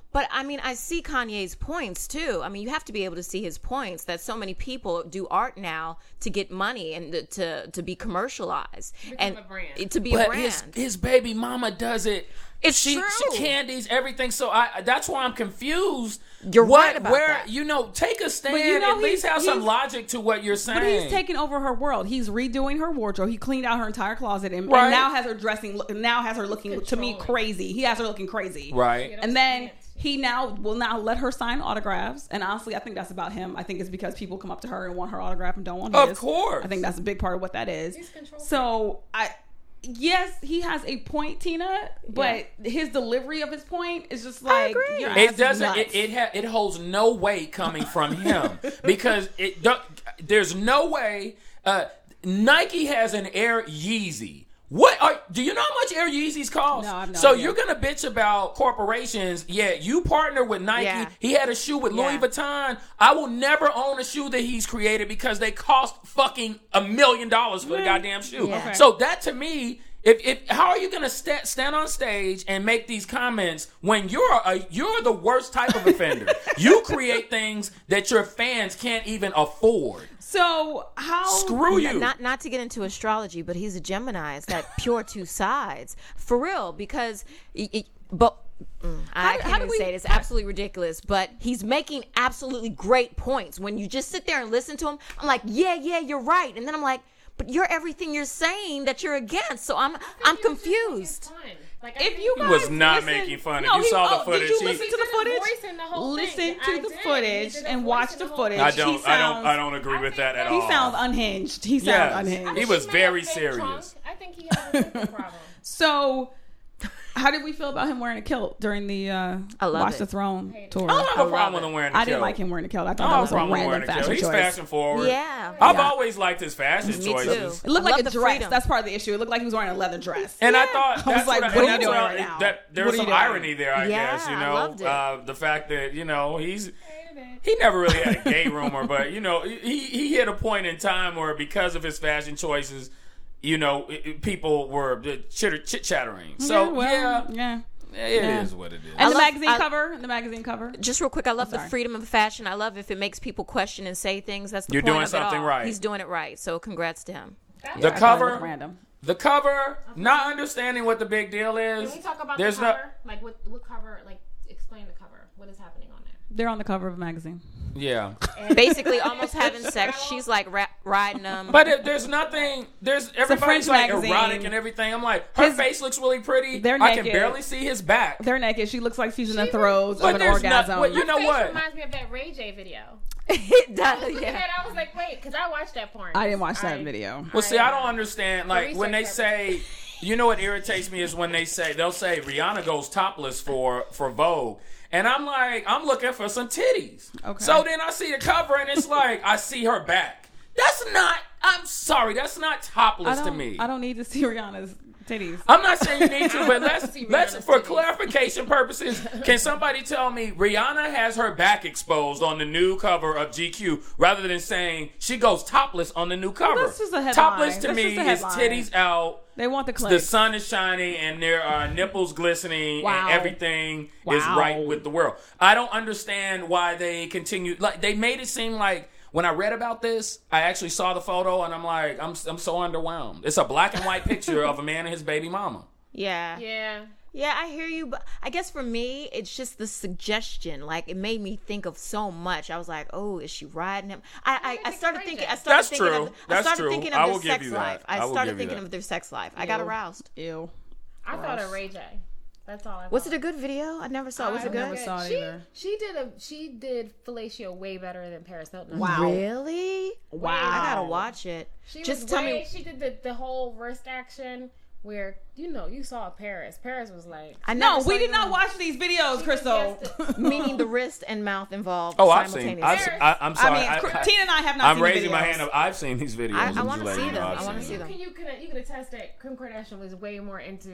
D: But I mean, I see Kanye's points too. I mean, you have to be able to see his points that so many people do art now to get money and to to, to be commercialized and
E: a brand.
D: to be a
C: But
D: brand.
C: his, his baby mama does it.
D: It's
C: she,
D: true.
C: She candies everything. So I that's why I'm confused.
D: You're
C: what,
D: right about
C: where,
D: that.
C: You know, take a stand.
B: But you know,
C: at least
B: he's-
C: have some
B: he's-
C: logic to what you're saying.
B: But he's taking over her world. He's redoing her wardrobe. He cleaned out her entire closet and,
C: Right.
B: and now has her dressing. look- Now has her looking to me
E: controlling.
B: crazy. He has her looking crazy.
C: right.
B: And then he now will now let her sign autographs. And honestly, I think that's about him. I think it's because people come up to her and want her autograph and don't want his.
C: Of course.
B: I think that's a big part of what that is.
E: He's control
B: So I. Yes, he has a point, Tina, but his delivery of his point is just like
D: agree.
B: your ass
C: It
B: is
C: doesn't.
B: nuts.
C: It it, ha, it holds no weight coming from him because it. do- There's no way. Uh, Nike has an Air Yeezy. What are? Do you know how much Air Yeezys cost?
B: No, I have no
C: so
B: idea.
C: you're gonna bitch about corporations? Yeah, you partner with Nike.
D: Yeah.
C: He had a shoe with Louis
D: Yeah.
C: Vuitton. I will never own a shoe that he's created because they cost fucking a million dollars for the goddamn shoe.
D: Yeah. Okay.
C: So that to me. If, if how are you gonna sta stand on stage and make these comments when you're a you're the worst type of offender? You create things that your fans can't even afford.
B: So how?
C: Screw you.
D: Not not to get into astrology, but he's a Gemini. It's that pure two sides for real. Because, it, it- but mm, I
B: How-
D: can't
B: how do
D: even
B: we-
D: say it. It's absolutely ridiculous. But he's making absolutely great points. When you just sit there and listen to him, I'm like, yeah, yeah, you're right. And then I'm like, but you're everything you're saying that you're against. So I'm I'm confused.
E: Like, I
B: If
E: think
B: you
E: he
B: guys
C: was not
B: listen-
C: making fun. If
B: No,
C: you
B: he-
C: saw the
B: oh,
C: footage,
B: did you
C: he-
B: listen
E: He
B: to the
E: did a
B: footage?
E: voice in the whole
B: Listen
E: thing.
B: to
E: I
B: the
E: did. He
B: footage
E: did a
B: and
E: voice
B: watch
E: in
B: the
E: whole
B: footage.
E: thing.
C: I don't.
B: He
C: I don't.
B: sounds-
C: I don't agree with that at
B: He
C: all.
B: sounds unhinged. He sounds
C: Yes.
B: unhinged.
C: He was
E: She may
C: very
E: have been
C: serious.
E: drunk. I think he has a drinking problem.
B: So, how did we feel about him wearing a kilt during the uh,
D: I love
B: Watch
D: it.
B: the Throne
E: Hate it.
B: tour?
C: I don't have a
D: love
C: problem with
D: it.
C: him wearing. A
B: I didn't
C: kilt.
B: like him wearing a kilt. I
C: I
B: thought
C: don't
B: that
C: have
B: was
C: a
B: a
C: problem with
B: random
C: wearing a kilt.
B: fashion
C: He's
B: choice.
C: fashion forward.
D: Yeah.
C: I've
B: Yeah.
C: always liked his fashion
D: Me
C: choices.
D: too.
B: It looked
D: I
B: like
D: love
B: a
D: the
B: dress.
D: freedom.
B: That's part of the issue. It looked like he was wearing a leather dress.
C: And I
D: Yeah.
C: thought
B: I was
C: that's
B: like,
C: what,
B: what
C: I,
B: are you
C: that's what
B: doing
C: I-
B: right now?
C: that there
B: What
C: was
B: are
C: some
B: you doing?
C: irony there, I
D: Yeah,
C: guess. You
D: I
C: know,
D: loved it.
C: uh, the fact that you know he's he never really had a gay rumor, but you know he he hit a point in time where because of his fashion choices, you know, it, it- people were chit chit chattering. So
B: yeah, well,
C: yeah,
B: yeah.
C: it
B: Yeah.
C: is what it is.
B: And
D: I
B: the
D: love-
B: magazine
D: I-
B: cover. The magazine cover.
D: Just real quick, I love the
B: sorry.
D: freedom of fashion. I love if it makes people question and say things. That's the
C: You're
D: point
C: doing
D: of it
C: something
D: all.
C: right.
D: He's doing it right. So congrats to him.
C: The
B: I thought it
C: cover,
B: looked random.
C: the cover, not understanding what the big deal is.
E: Can we talk about
C: There's
E: the
C: no.
E: cover? Like, what, what cover? Like, explain the cover. What is happening on there?
B: They're on the cover of a magazine.
C: Yeah,
D: Basically, almost having sex. She's like ra- riding them.
C: but it, there's nothing. There's everybody's
B: French
C: like
B: magazine.
C: erotic and everything. I'm like, her
B: His-
C: face looks really pretty.
B: They're
C: I can
B: naked.
C: barely see his back.
B: They're naked. She looks like she's in the
E: She-
B: throes
C: But
B: of an
C: there's not-
B: orgasm.
C: but you know
E: Face
C: what?
E: reminds me of that Ray J video.
D: it does.
E: Looking
D: Yeah.
E: at it, I was like, wait, because I watched that porn.
B: I didn't watch that
E: I-
B: video.
C: Well, see, I don't understand. Like
E: research
C: when they
E: purposes.
C: say, you know, what irritates me is when they say they'll say Rihanna goes topless for for Vogue, and I'm like, I'm looking for some titties.
B: Okay.
C: So then I see the cover, and it's like I see her back. That's not. I'm sorry. That's not
B: I
C: topless to
B: don't,
C: me.
B: I don't need to see Rihanna's titties.
C: I'm not saying you need to, but let's
E: See
C: let's
E: Rihanna's
C: for
E: titties.
C: clarification purposes, can somebody tell me Rihanna has her back exposed on the new cover of G Q rather than saying she goes topless on the new cover?
B: that's just a headline.
C: Topless to
B: That's
C: me
B: just a
C: is
B: headline.
C: titties out.
B: They want the
C: The
B: clicks.
C: sun is shining and there are nipples glistening
B: Wow.
C: and everything is
B: Wow.
C: right with the world. I don't understand why they continue. Like they made it seem like when I read about this, I actually saw the photo and I'm like, I'm I'm so underwhelmed. It's a black and white picture of a man and his baby mama.
D: Yeah.
E: Yeah.
D: Yeah, I hear you, but I guess for me, it's just the suggestion. Like, it made me think of so much. I, was like, "Oh, is she riding him?" I, I, I started thinking. I started
C: That's
D: thinking
C: true.
D: Of, I
C: That's
D: started
C: true.
D: thinking
C: I
D: of
C: will
D: their
C: give
D: sex
C: you that.
D: life. I,
C: I will
D: started
C: give you
D: thinking
C: that.
D: of their sex life. I got
B: Ew.
D: aroused.
B: Ew.
E: I thought of Ray J. That's all I thought.
D: Was it a good video? I never saw. it. Was
E: I
D: it good?
B: never saw it
E: she,
B: either.
E: She did a she did fellatio way better than Paris Hilton.
B: Wow.
D: Really?
B: Wow.
D: I gotta watch it.
E: She
D: Just
E: was
D: tell
E: way,
D: me.
E: She did the, the whole wrist action where you know you saw Paris. Paris was like
D: I
B: No,
D: never
B: we
D: saw
B: did
D: you.
B: not watch these videos,
E: She
B: Crystal.
E: was
D: Meaning the wrist and mouth involved.
C: Oh, I've seen. I've,
D: simultaneously.
C: se- I, I'm
B: I
C: sorry.
B: mean,
C: I,
B: Cr-
C: I,
B: Tina and I have not
C: I'm
B: seen
C: raising
B: the
C: my
B: videos.
C: hand up. I've seen these videos.
D: I- I
C: I'm just
D: wanna
C: letting
D: see
C: you know
D: them.
C: I've
D: I wanna
C: seen
D: see them.
E: Can you can you can attest that Kim Kardashian was way more into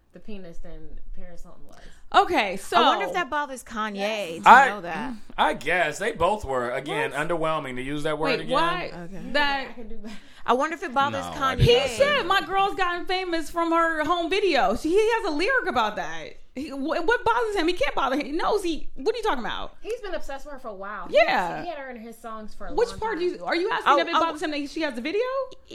E: the penis than Paris Hilton was.
B: Okay, so
D: I wonder if that bothers Kanye to
C: I
D: know that.
C: I guess they both were again underwhelming to use that word
B: wait,
C: again.
B: why
D: Okay.
B: that
E: I can do better.
D: I wonder if it bothers
C: No, I
D: Kanye.
C: did
B: he
C: not say
B: said my girl's gotten famous from her home video. She, he has a lyric about that. He, what, what bothers him? He can't bother him. He knows he. What are you talking about?
E: He's been obsessed with her for a while.
B: Yeah.
E: He had her in his songs for a
B: Which
E: long
B: part
E: time.
B: do you are you asking
D: Oh,
B: if it
D: oh.
B: bothers him that she has the video?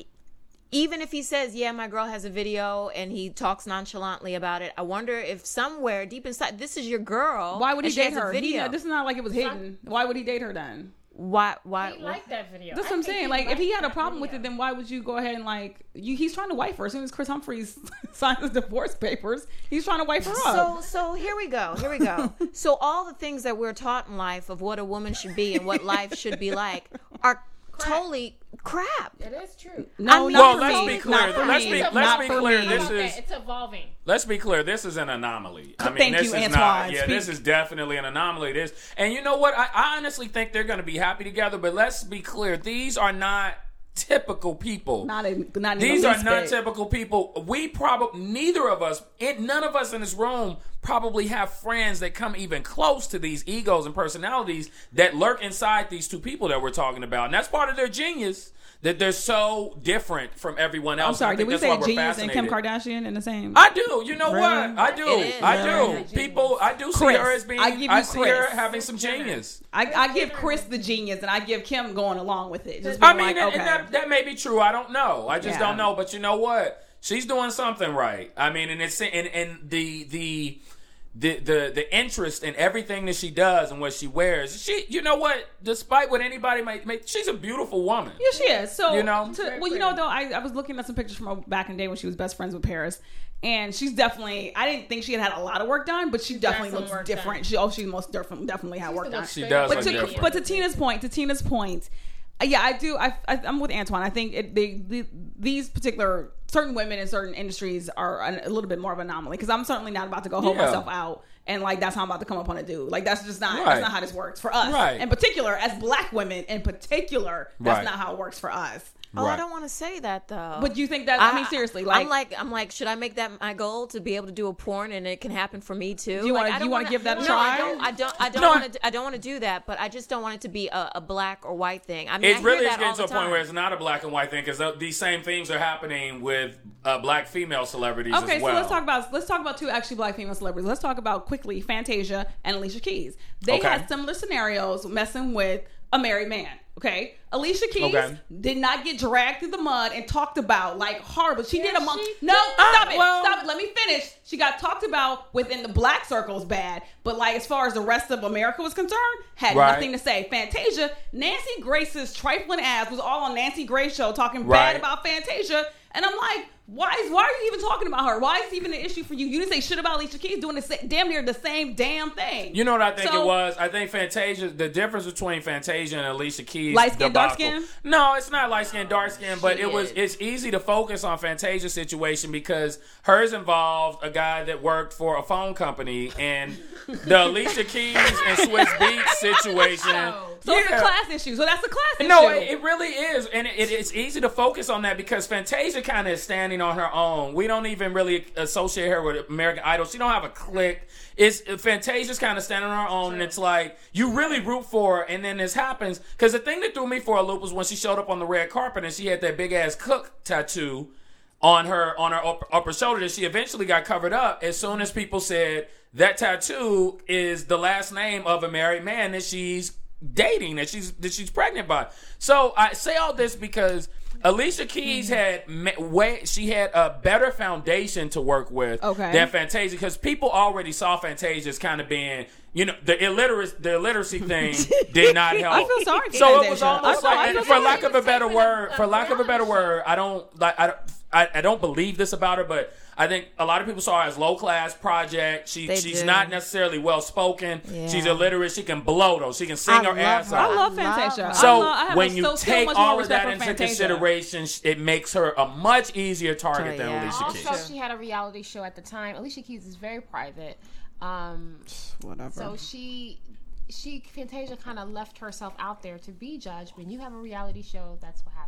D: Even if he says, yeah, my girl has a video and he talks nonchalantly about it, I wonder if somewhere deep inside, this is your girl.
B: Why would he
D: and she
B: date
D: has a
B: her? He,
D: Video.
B: this is not like it was hidden. Why would he date her then?
D: Why? Why?
E: He liked that video.
B: That's
E: I
B: what I'm
E: think
B: saying. Like, if he
E: liked
B: had a
E: that
B: problem with
E: video.
B: it, then why would you go ahead and like? You, he's trying to wife her. As soon as Chris Humphries signs his divorce papers, he's trying to wife her up.
D: So, so here we go. Here we go. So all the things that we're taught in life of what a woman should be and what life should be like are totally crap.
E: It is true.
B: No,
D: I
B: not
D: mean-
C: Well,
B: for
C: let's
B: me.
C: be clear.
B: Not for
C: Let's
B: me.
C: be- let's
B: Not
C: be
B: for
C: clear.
B: me.
C: This
E: How about
C: is-
E: that? It's evolving.
C: Let's be clear. This is an anomaly. I mean,
B: Thank
C: this
B: you,
C: is
B: Antoine.
C: not. Yeah,
B: Speak-
C: this is definitely an anomaly. This, and you know what? I, I honestly think they're going to be happy together. But let's be clear. These are not typical people.
B: Not in, not in
C: These
B: the
C: are
B: least
C: not
B: bit.
C: typical people. We probably, neither of us, it, none of us in this room probably have friends that come even close to these egos and personalities that lurk inside these two people that we're talking about. And that's part of their genius, that they're so different from everyone else.
B: I'm sorry.
C: I
B: Did
C: think
B: we
C: that's
B: say
C: why we're
B: genius and Kim
C: fascinated.
B: Kardashian in the same?
C: I do. You know
B: Really?
C: what? I do.
D: It is.
C: I
D: Really?
C: do. People, I do see
B: Chris.
C: her as being.
B: I give you
C: I see her
B: Chris.
C: having some genius.
B: I, I give Chris the genius, and I give Kim going along with it. Just being
C: I mean,
B: like,
C: and-
B: okay.
C: and that, that may be true. I don't know. I just
B: Yeah.
C: don't know. But you know what? She's doing something right. I mean, and it's and, and the the. The, the the interest in everything that she does and what she wears. She, you know what? Despite what anybody might make, she's a beautiful woman.
B: Yeah, she is. So,
C: You know?
B: to, well, you know, though, I, I was looking at some pictures from her back in the day when she was best friends with Paris, and she's definitely. I didn't think she had had a lot of work done, but she definitely
E: some
B: looks
E: work
B: different.
E: done.
B: She, oh, she most definitely definitely had
E: She
B: work
E: used to
B: done.
E: look
C: She
E: straight
C: does
E: up
B: But
C: look
B: to,
C: different.
B: but to Tina's point, to Tina's point, uh, yeah, I do. I, I I'm with Antoine. I think it, they, the, these particular certain women in certain industries are a, a little bit more of an anomaly. Because I'm certainly not about to go hold
C: Yeah.
B: myself out and like that's how I'm about to come up on a dude. Like that's just not
C: Right.
B: that's not how this works for us.
C: Right.
B: In particular, as black women, in particular, that's
C: Right.
B: not how it works for us.
D: Oh,
C: Right.
D: I don't want to say that though.
B: But you think that? I, mean, seriously, like,
D: I'm like, I'm like, should I make that my goal to be able to do a porn and it can happen for me too?
B: Do you
D: like,
B: wanna-
D: I
B: do
D: don't
B: you wanna
D: wanna-
B: give that a
D: no,
B: try?
D: I don't. I don't. I don't
C: No, I-
D: want to. I don't want to do that. But I just don't want it to be a, a black or white thing. I mean,
C: It
D: I
C: really
D: hear
C: is
D: that
C: getting
D: all
C: to a
D: the
C: point
D: time.
C: where it's not a black and white thing because these same things are happening with uh, black female celebrities
B: okay,
C: as well.
B: so let's talk about let's talk about two actually black female celebrities. Let's talk about quickly Fantasia and Alicia Keys. They
C: Okay.
B: had similar scenarios messing with a married man. Okay, Alicia Keys
C: Okay.
B: did not get dragged through the mud and talked about like horrible. She did a month.
E: she
B: No,
E: did.
B: stop
C: Ah,
B: it,
C: well-
B: stop it. Let me finish. She got talked about within the black circles bad, but like as far as the rest of America was concerned, had
C: Right.
B: nothing to say. Fantasia, Nancy Grace's trifling ass was all on Nancy Grace show talking
C: Right.
B: bad about Fantasia, and I'm like, why is why are you even talking about her? Why is it even an issue for you? You didn't say shit about Alicia Keys doing the sa- damn near the same damn thing.
C: You know what I think
B: So-
C: it was? I think Fantasia, the difference between Fantasia and Alicia Keys.
B: Light skin, dark
C: debacle-
B: skin?
C: No, it's not light skin, dark skin, but
D: She
C: it was,
D: is.
C: it's easy to focus on Fantasia's situation because hers involved a guy that worked for a phone company and the Alicia Keys and Swiss Beats situation.
B: So it's a
C: yeah.
B: class issue. So that's a class issue.
C: No, it, it really is, and it, it's easy to focus on that because Fantasia kind of is standing on her own. We don't even really associate her with American Idol. She don't have a clique. It's Fantasia's kind of standing on her own, and it's like you really root for her, and then this happens. Because the thing that threw me for a loop was when she showed up on the red carpet and she had that big ass Cook tattoo on her on her upper, upper shoulder that she eventually got covered up as soon as people said that tattoo is the last name of a married man that she's dating, that she's that she's pregnant by. So I say all this because Alicia Keys had ma- way she had a better foundation to work with
B: Okay.
C: than Fantasia because people already saw Fantasia as kind of being, you know, the illiteracy the illiteracy thing did not help.
B: I feel sorry for
C: So it was
B: Fantasia.
C: almost
B: I feel-
C: like,
B: I feel
C: for
B: sorry.
C: lack of a better
E: Taking
C: word,
E: the
C: for lack of a better
E: reality
C: word, I don't like I don't I, I don't believe this about her, but I think a lot of people saw her as low class project. She
D: They
C: she's
D: do.
C: not necessarily well spoken.
D: Yeah.
C: She's illiterate. She can blow though. She can sing
D: I
C: her
D: love
C: ass
D: her.
C: off.
B: I love
D: I love
B: Fantasia.
D: her.
C: So
B: I love, I have
C: when
B: a,
C: you
B: so, so
C: take
B: much
C: all
B: more
C: of that
B: respect
C: into
B: for Fantasia.
C: consideration, sh- it makes her a much easier target than
D: Yeah.
C: Alicia
E: Also,
C: Keys.
E: she had a reality show at the time. Alicia Keys is very private. Um,
B: Whatever.
E: so she, she, Fantasia kind of left herself out there to be judged. When you have a reality show, that's what happens.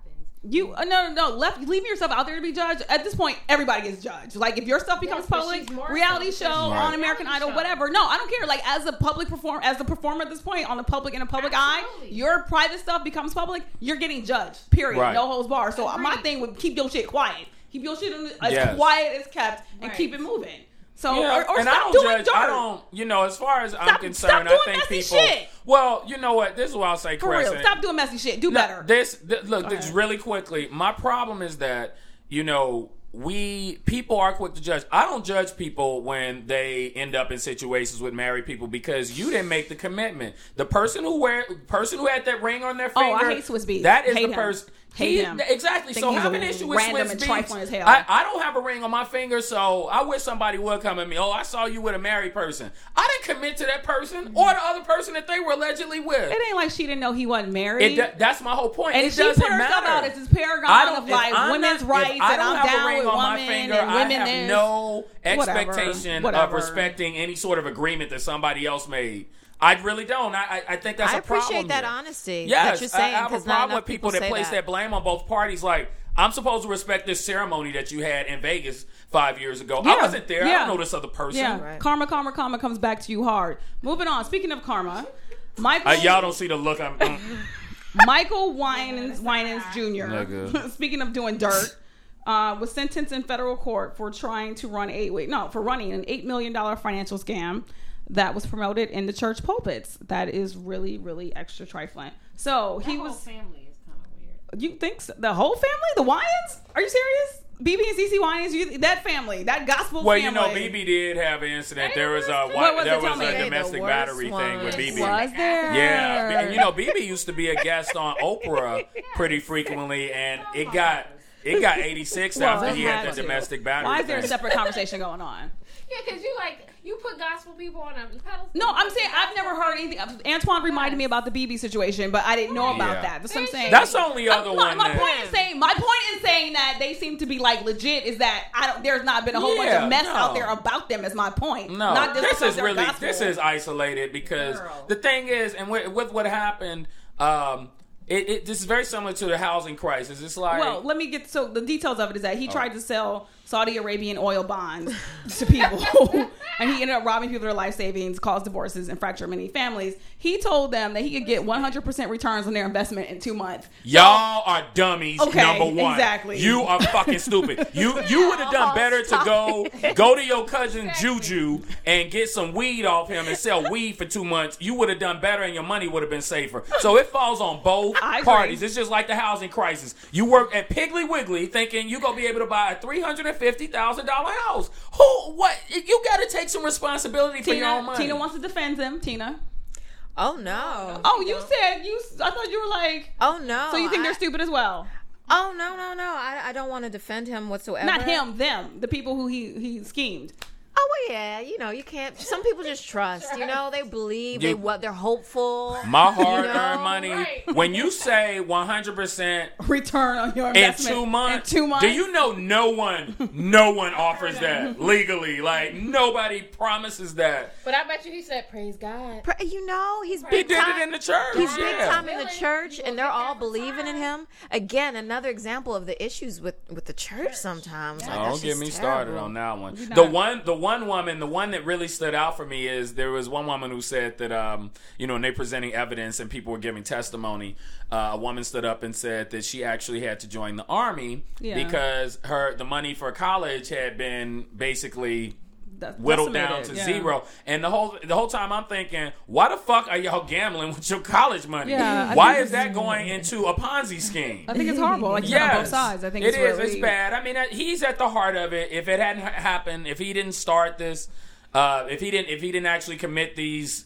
B: You uh, no no no left leaving yourself out there to be judged. At this point, everybody gets judged. Like if your stuff becomes
E: Yes, but
B: public,
E: she's more
B: reality
E: so-
B: show
C: Right.
B: on American
E: Reality
B: Idol,
E: show.
B: whatever. No, I don't care. Like as a public perform as a performer at this point on the public in a public eye,
E: Absolutely.
B: your private stuff becomes public. You're getting judged. Period.
C: Right.
B: No holds barred. So my
E: Agreed.
B: thing would keep your shit quiet. Keep your shit as
C: Yes.
B: quiet as kept and
E: Right.
B: keep it moving. So
C: Yeah,
B: or, or
C: and I
B: stop
C: don't
B: doing
C: judge.
B: dirt.
C: I don't, you know, as far as I'm
B: Stop-
C: concerned,
B: stop
C: I
B: doing
C: think
B: messy
C: people.
B: shit.
C: Well, you know what? This is what I'll say,
B: For real.
C: Crescent.
B: Stop doing messy shit. Do
C: No,
B: better.
C: This, th- look,
B: Go
C: this
B: ahead.
C: really quickly. My problem is that you know we people are quick to judge. I don't judge people when they end up in situations with married people because you didn't make the commitment. The person who wear person who had that ring on their
B: Oh, I
C: finger.
B: hate Swiss Beats.
C: That is
B: Hate
C: the
B: him.
C: person.
B: Hate
C: he,
B: him.
C: Exactly.
B: Think
C: So
B: he's
C: I have
B: a
C: an issue with
B: random
C: Swiss
B: and
C: Beats.
B: trifling as hell.
C: I, I don't have a ring on my finger, so I wish somebody would come at me. Oh, I saw you with a married person. I didn't commit to that person or the other person that they were allegedly with.
B: It ain't like she didn't know he wasn't
C: It,
B: married.
C: do- that's my whole point.
B: And
C: it
B: she
C: doesn't
B: put herself
C: matter.
B: out as this paragon
C: I don't,
B: of
C: if
B: like
C: I'm
B: women's
C: not,
B: rights
C: if I
B: and
C: don't
B: I'm
C: have
B: down
C: a ring
B: with
C: on my
B: women
C: finger,
B: and
C: I
B: women
C: have
B: this.
C: no
B: Whatever.
C: expectation
B: Whatever.
C: of respecting any sort of agreement that somebody else made. I really don't. I, I, I think that's
D: I
C: a problem.
D: appreciate that
C: here.
D: honesty
C: Yes,
D: that you're saying
C: I, I have a
D: because not
C: problem
D: enough
C: with people that
D: say
C: place that. blame on both parties. Like, I'm supposed to respect this ceremony that you had in Vegas five years ago. I
B: Yeah.
C: wasn't there. I
B: Yeah.
C: don't know this other person.
B: Yeah,
D: Right.
B: karma, karma, karma comes back to you hard. Moving on. Speaking of karma, Michael
C: Uh, y'all don't see the look I'm. Mm.
B: Michael Winans, Winans Junior
C: Nigga.
B: Speaking of doing dirt, uh, was sentenced in federal court for trying to run eight wait no for running an eight million dollar financial scam that was promoted in the church pulpits. That is really really extra trifling. So he
E: That whole
B: was.
E: family is kind of weird.
B: You think so? The whole family, the Wyans? Are you serious? B B and CeCe Winans, you, that family, that gospel
C: Well,
B: family.
C: you know, B B did have an incident. There was a
B: What was
C: there
B: it? Tell
C: was
B: me.
C: a
B: Hey, the
C: domestic
D: worst
C: battery thing with
D: one.
C: B B.
B: Was there?
C: Yeah, and you know, B B used to be a guest on Oprah pretty frequently, and it got it got eighty-six
B: Well,
C: after
B: it
C: he had
B: had
C: the
B: to.
C: domestic battery.
B: Why is there a
C: thing.
B: separate conversation going on?
E: Yeah, because you like you put gospel people on a pedestal.
B: No, I'm saying I've never heard anything. Antoine reminded me about the B B situation, but I didn't know about
C: Yeah.
B: that. That's what I'm saying.
C: That's the only
B: I'm-
C: other
B: my,
C: one.
B: My
C: that,
B: point is saying my point is saying that they seem to be like legit. Is that I don't? There's not been a whole bunch
C: Yeah,
B: of mess
C: no.
B: out there about them. Is my point.
C: No,
B: not just
C: this
B: because
C: is
B: they're
C: really
B: gospel.
C: this is isolated because
B: Girl.
C: the thing is, and with, with what happened, um, it, it this is very similar to the housing crisis. It's like
B: Well, let me get so the details of it is that
C: Oh.
B: he tried to sell Saudi Arabian oil bonds to people, and he ended up robbing people of their life savings, caused divorces, and fractured many families. He told them that he could get one hundred percent returns on their investment in two months.
C: y'all are dummies.
B: Okay,
C: number one,
B: exactly.
C: You are fucking stupid. You you would have done better to go go to your cousin Juju and get some weed off him and sell weed for two months. You would have done better, and your money would have been safer. So it falls on both
B: I agree.
C: parties. It's just like the housing crisis. You work at Piggly Wiggly thinking you're gonna be able to buy a three hundred and fifty thousand dollar house. Who? What? You got to take some responsibility for your own
B: Tina,
C: money.
B: Tina wants to defend them. Tina.
D: Oh no.
B: Oh, you said you. I thought you were like.
D: Oh no.
B: So you think
D: I-
B: they're stupid as well?
D: Oh no no no! I, I don't want to defend him whatsoever.
B: Not him. Them. The people who he he schemed.
D: Oh well, yeah. You know, you can't. Some people just trust. You know, they believe. They
C: You-
D: what they're hopeful.
C: My hard
D: You
C: earned
D: know?
C: money.
E: Right.
C: When you say one hundred percent
B: Return on your
C: in
B: investment
C: two months,
B: In two months.
C: do you know no one, no one offers that legally? Like nobody promises that.
E: But I bet you he said, "Praise God."
D: Pra- You know, he's
C: He
D: big
C: did
D: time.
C: it in the church.
D: He's big
C: yeah.
D: time in the
E: Really?
D: church,
E: You
D: and
E: gonna
D: they're
E: get
D: all
E: that for
D: believing in
E: time?
D: him. Again, another example of the issues with, with the church. Sometimes, Like,
C: Oh,
D: that's
C: don't get
D: just
C: me
D: terrible.
C: started on that one.
B: not-
C: The one, the one woman, the one that really stood out for me is there was one woman who said that, um, you know, and they presenting evidence and people were giving testimony. Uh, a woman stood up and said that she actually had to join the army
B: Yeah.
C: because her the money for college had been basically
B: That's
C: whittled down to
B: decimated, yeah.
C: zero. And the whole the whole time I'm thinking, why the fuck are y'all gambling with your college money?
B: Yeah, I
C: why
B: think
C: is that going into a Ponzi scheme?
B: I think it's horrible. Like you said, on both sides. I think
C: it
B: it's
C: is.
B: really,
C: It's bad. I mean, uh, he's at the heart of it. If it hadn't ha- happened, if he didn't start this, uh, if he didn't, if he didn't actually commit these,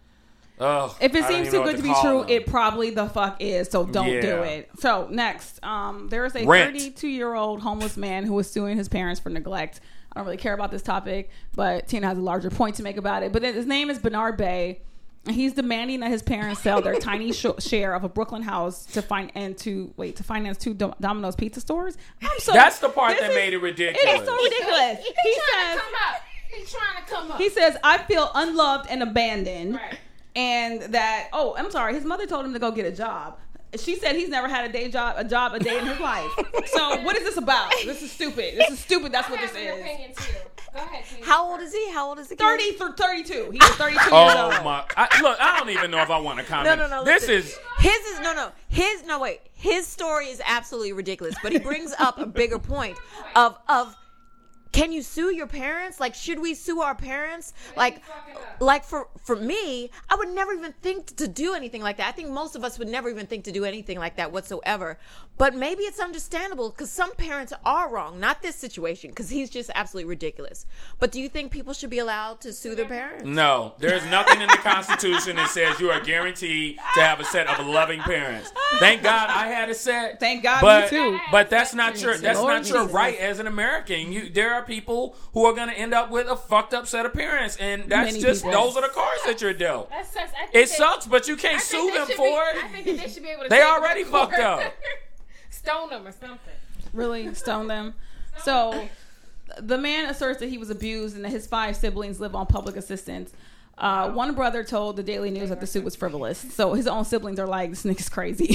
C: uh,
B: If it
C: I don't
B: seems
C: even
B: too
C: know what
B: good to be
C: call
B: true,
C: them.
B: it probably the fuck is. So don't
C: Yeah.
B: do it. So next, um, there is a
C: Rent.
B: thirty-two-year-old homeless man who is suing his parents for neglect. I don't really care about this topic, but Tina has a larger point to make about it. But then his name is Bernard Bay. And he's demanding that his parents sell their tiny sh- share of a Brooklyn house to find and to wait to finance two Do- Domino's pizza stores. I'm so
C: That's the part
B: this
C: that
B: is-
C: made it ridiculous.
B: It is so ridiculous.
E: He,
B: He
E: trying
B: says
E: to come up. He's trying to come up.
B: he says I feel unloved and abandoned.
E: Right.
B: And that, oh, I'm sorry, his mother told him to go get a job. she said he's never had a day job, a job a day in his life. So what is this about? This is stupid. This is stupid. That's what this
E: I have an
B: is.
E: opinion too. Go ahead. Tina.
D: How old is he? How old is he?
B: thirty for thirty-two. He is thirty-two years
C: Oh
B: old.
C: my! I, look, I don't even know if I want to comment.
D: No, no, no.
C: This
D: listen.
C: is
D: his is no, no. His no wait. His story is absolutely ridiculous, but he brings up a bigger point of of. Can you sue your parents? Like, should we sue our parents? Like, like for for me, I would never even think to do anything like that. I think most of us would never even think to do anything like that whatsoever. But maybe it's understandable because some parents are wrong. Not this situation, because he's just absolutely ridiculous. But do you think people should be allowed to sue their parents?
C: no. There's nothing in the Constitution that says you are guaranteed to have a set of loving parents. Thank God I had a set.
B: Thank God,
C: but,
B: me too.
C: But that's not your that's
B: Lord
C: not your
B: Jesus.
C: right as an American. You there are people who are going to end up with a fucked up set of parents, and that's
B: Many
C: just
B: people.
C: those are the cards that you're dealt.
E: That sucks. I think
C: It
E: they-
C: sucks, but you can't
E: I
C: sue
E: think they
C: them
E: should
C: for
E: be-
C: it.
E: I think that they should be able to.
C: They
E: take them
C: already
E: to court.
C: fucked up.
E: Stone them or something.
B: Really stone them. So the man asserts that he was abused and that his five siblings live on public assistance. Uh, one brother told the Daily News that the suit was frivolous. So his own siblings are like, this nigga's crazy.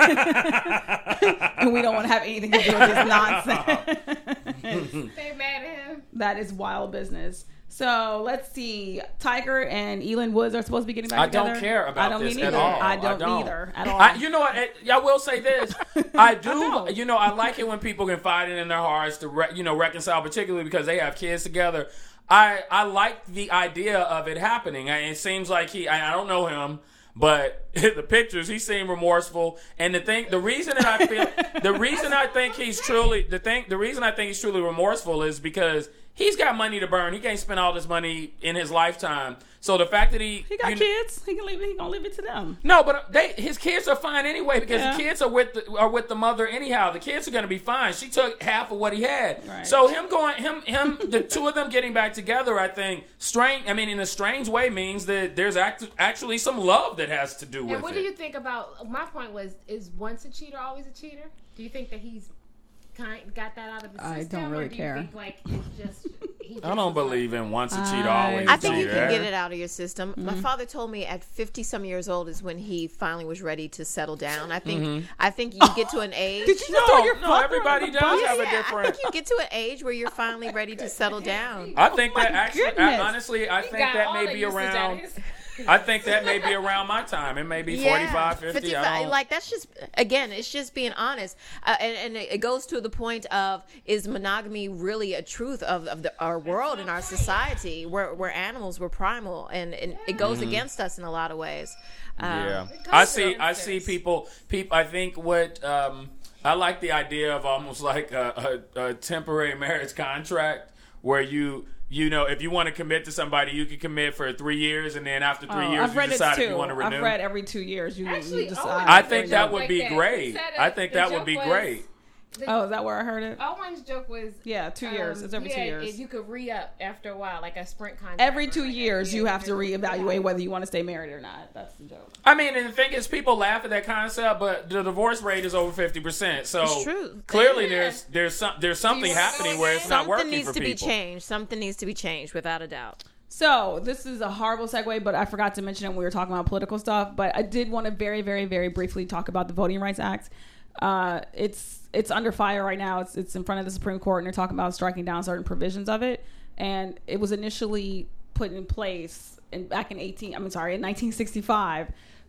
B: And we don't want to have anything to do with this nonsense.
E: They mad at him.
B: That is wild business. So let's see. Tiger and Elin Woods are supposed to be getting back
C: I
B: together.
C: don't care about
B: I don't
C: this
B: me
C: at
B: neither.
C: all.
B: I don't,
C: I don't.
B: either at all.
C: I, you know what? I will say this. I do.
B: I
C: you know, I like it when people can find it in their hearts to re, you know reconcile, particularly because they have kids together. I I like the idea of it happening. I, it seems like he. I, I don't know him, but the pictures he seemed remorseful. And the thing, the reason that I feel, the reason I think he's truly the thing, the reason I think he's truly remorseful is because he's got money to burn. He can't spend all this money in his lifetime. So the fact that he
B: he got
C: you know,
B: kids. He can leave it. He gonna leave it to them.
C: no, but they his kids are fine anyway because
B: Yeah.
C: the kids are with the, are with the mother anyhow. The kids are going to be fine. She took half of what he had,
B: Right.
C: so him going him him the two of them getting back together, I think strange. I mean, in a strange way, means that there's act, actually some love that has to do with
E: And what
C: it.
E: do you think about? My point was: is once a cheater, always a cheater? Do you think that he's kind got that out of his system?
B: I don't really
E: or do
B: care.
E: You think, like it's just. He just
C: I don't
E: is
C: believe in once a cheater,
B: I-
C: always
D: I
C: a
D: think you
C: cheater.
D: can get it out of your system.
B: Mm-hmm.
D: My father told me at fifty some years old is when he finally was ready to settle down. I think
C: Mm-hmm.
D: I think you get to an age.
B: Did you just
C: No,
B: throw your
C: no,
B: father
C: everybody
B: on the
C: does
B: bus?
C: have a
D: Yeah, I
C: different.
D: think you get to an age where you're finally ready to settle down.
C: I think
B: Oh my
C: that actually,
B: goodness.
C: I, honestly, I
E: He
C: think
E: got
C: that
E: all
C: may
E: the
C: be
E: usage out of
C: around.
E: his-
C: I think that may be around my time. It may be forty-five, fifty. I don't,
D: Like that's just again, it's just being honest, uh, and, and it goes to the point of is monogamy really a truth of, of the, our world and our society? Where we're animals, we're primal, and, and it goes against us in a lot of ways. Um,
C: Yeah,
E: goes
C: I
E: to
C: see. I see
E: instance.
C: people. People. I think what um, I like the idea of almost like a, a, a temporary marriage contract where you. You know, if you want to commit to somebody, you can commit for three years, and then after three
B: Oh,
C: years,
B: I've
C: you
B: read it
C: decide if
B: too.
C: you want to renew.
B: I've read every two years. You,
E: Actually,
B: you
E: Owen
B: decide.
C: I
E: did
C: think
E: a
C: that
E: joke
C: would
E: like
C: be
E: that. He
C: great.
E: said it-
C: I think
E: the
C: that would
E: joke
C: be
E: was-
C: great.
E: the-
B: Oh, is that where I heard it?
E: Owen's joke was
B: Yeah, two years.
E: um,
B: It's every two
E: yeah,
B: years.
E: if you could re up after a while, like a sprint contract.
B: Every
E: or
B: two
E: like a-
B: years,
E: yeah,
B: you have to
E: yeah.
B: reevaluate whether you want to stay married or not. That's the joke.
C: I mean, and the thing is, people laugh at that concept, but the divorce rate is over fifty percent. So
D: It's true.
C: clearly,
E: Yeah.
C: there's there's some there's something
E: you wanna
C: happening
E: go
C: where
E: again?
C: it's not
D: Something
C: working
D: needs
C: for
D: to be
C: people.
D: changed. Something needs to be changed, without a doubt.
B: So this is a horrible segue, but I forgot to mention it when we were talking about political stuff. But I did want to very, very, very briefly talk about the Voting Rights Act. Uh, it's it's under fire right now. It's it's in front of the Supreme Court, and they're talking about striking down certain provisions of it. And it was initially put in place in back in eighteen. I'm sorry, in nineteen sixty-five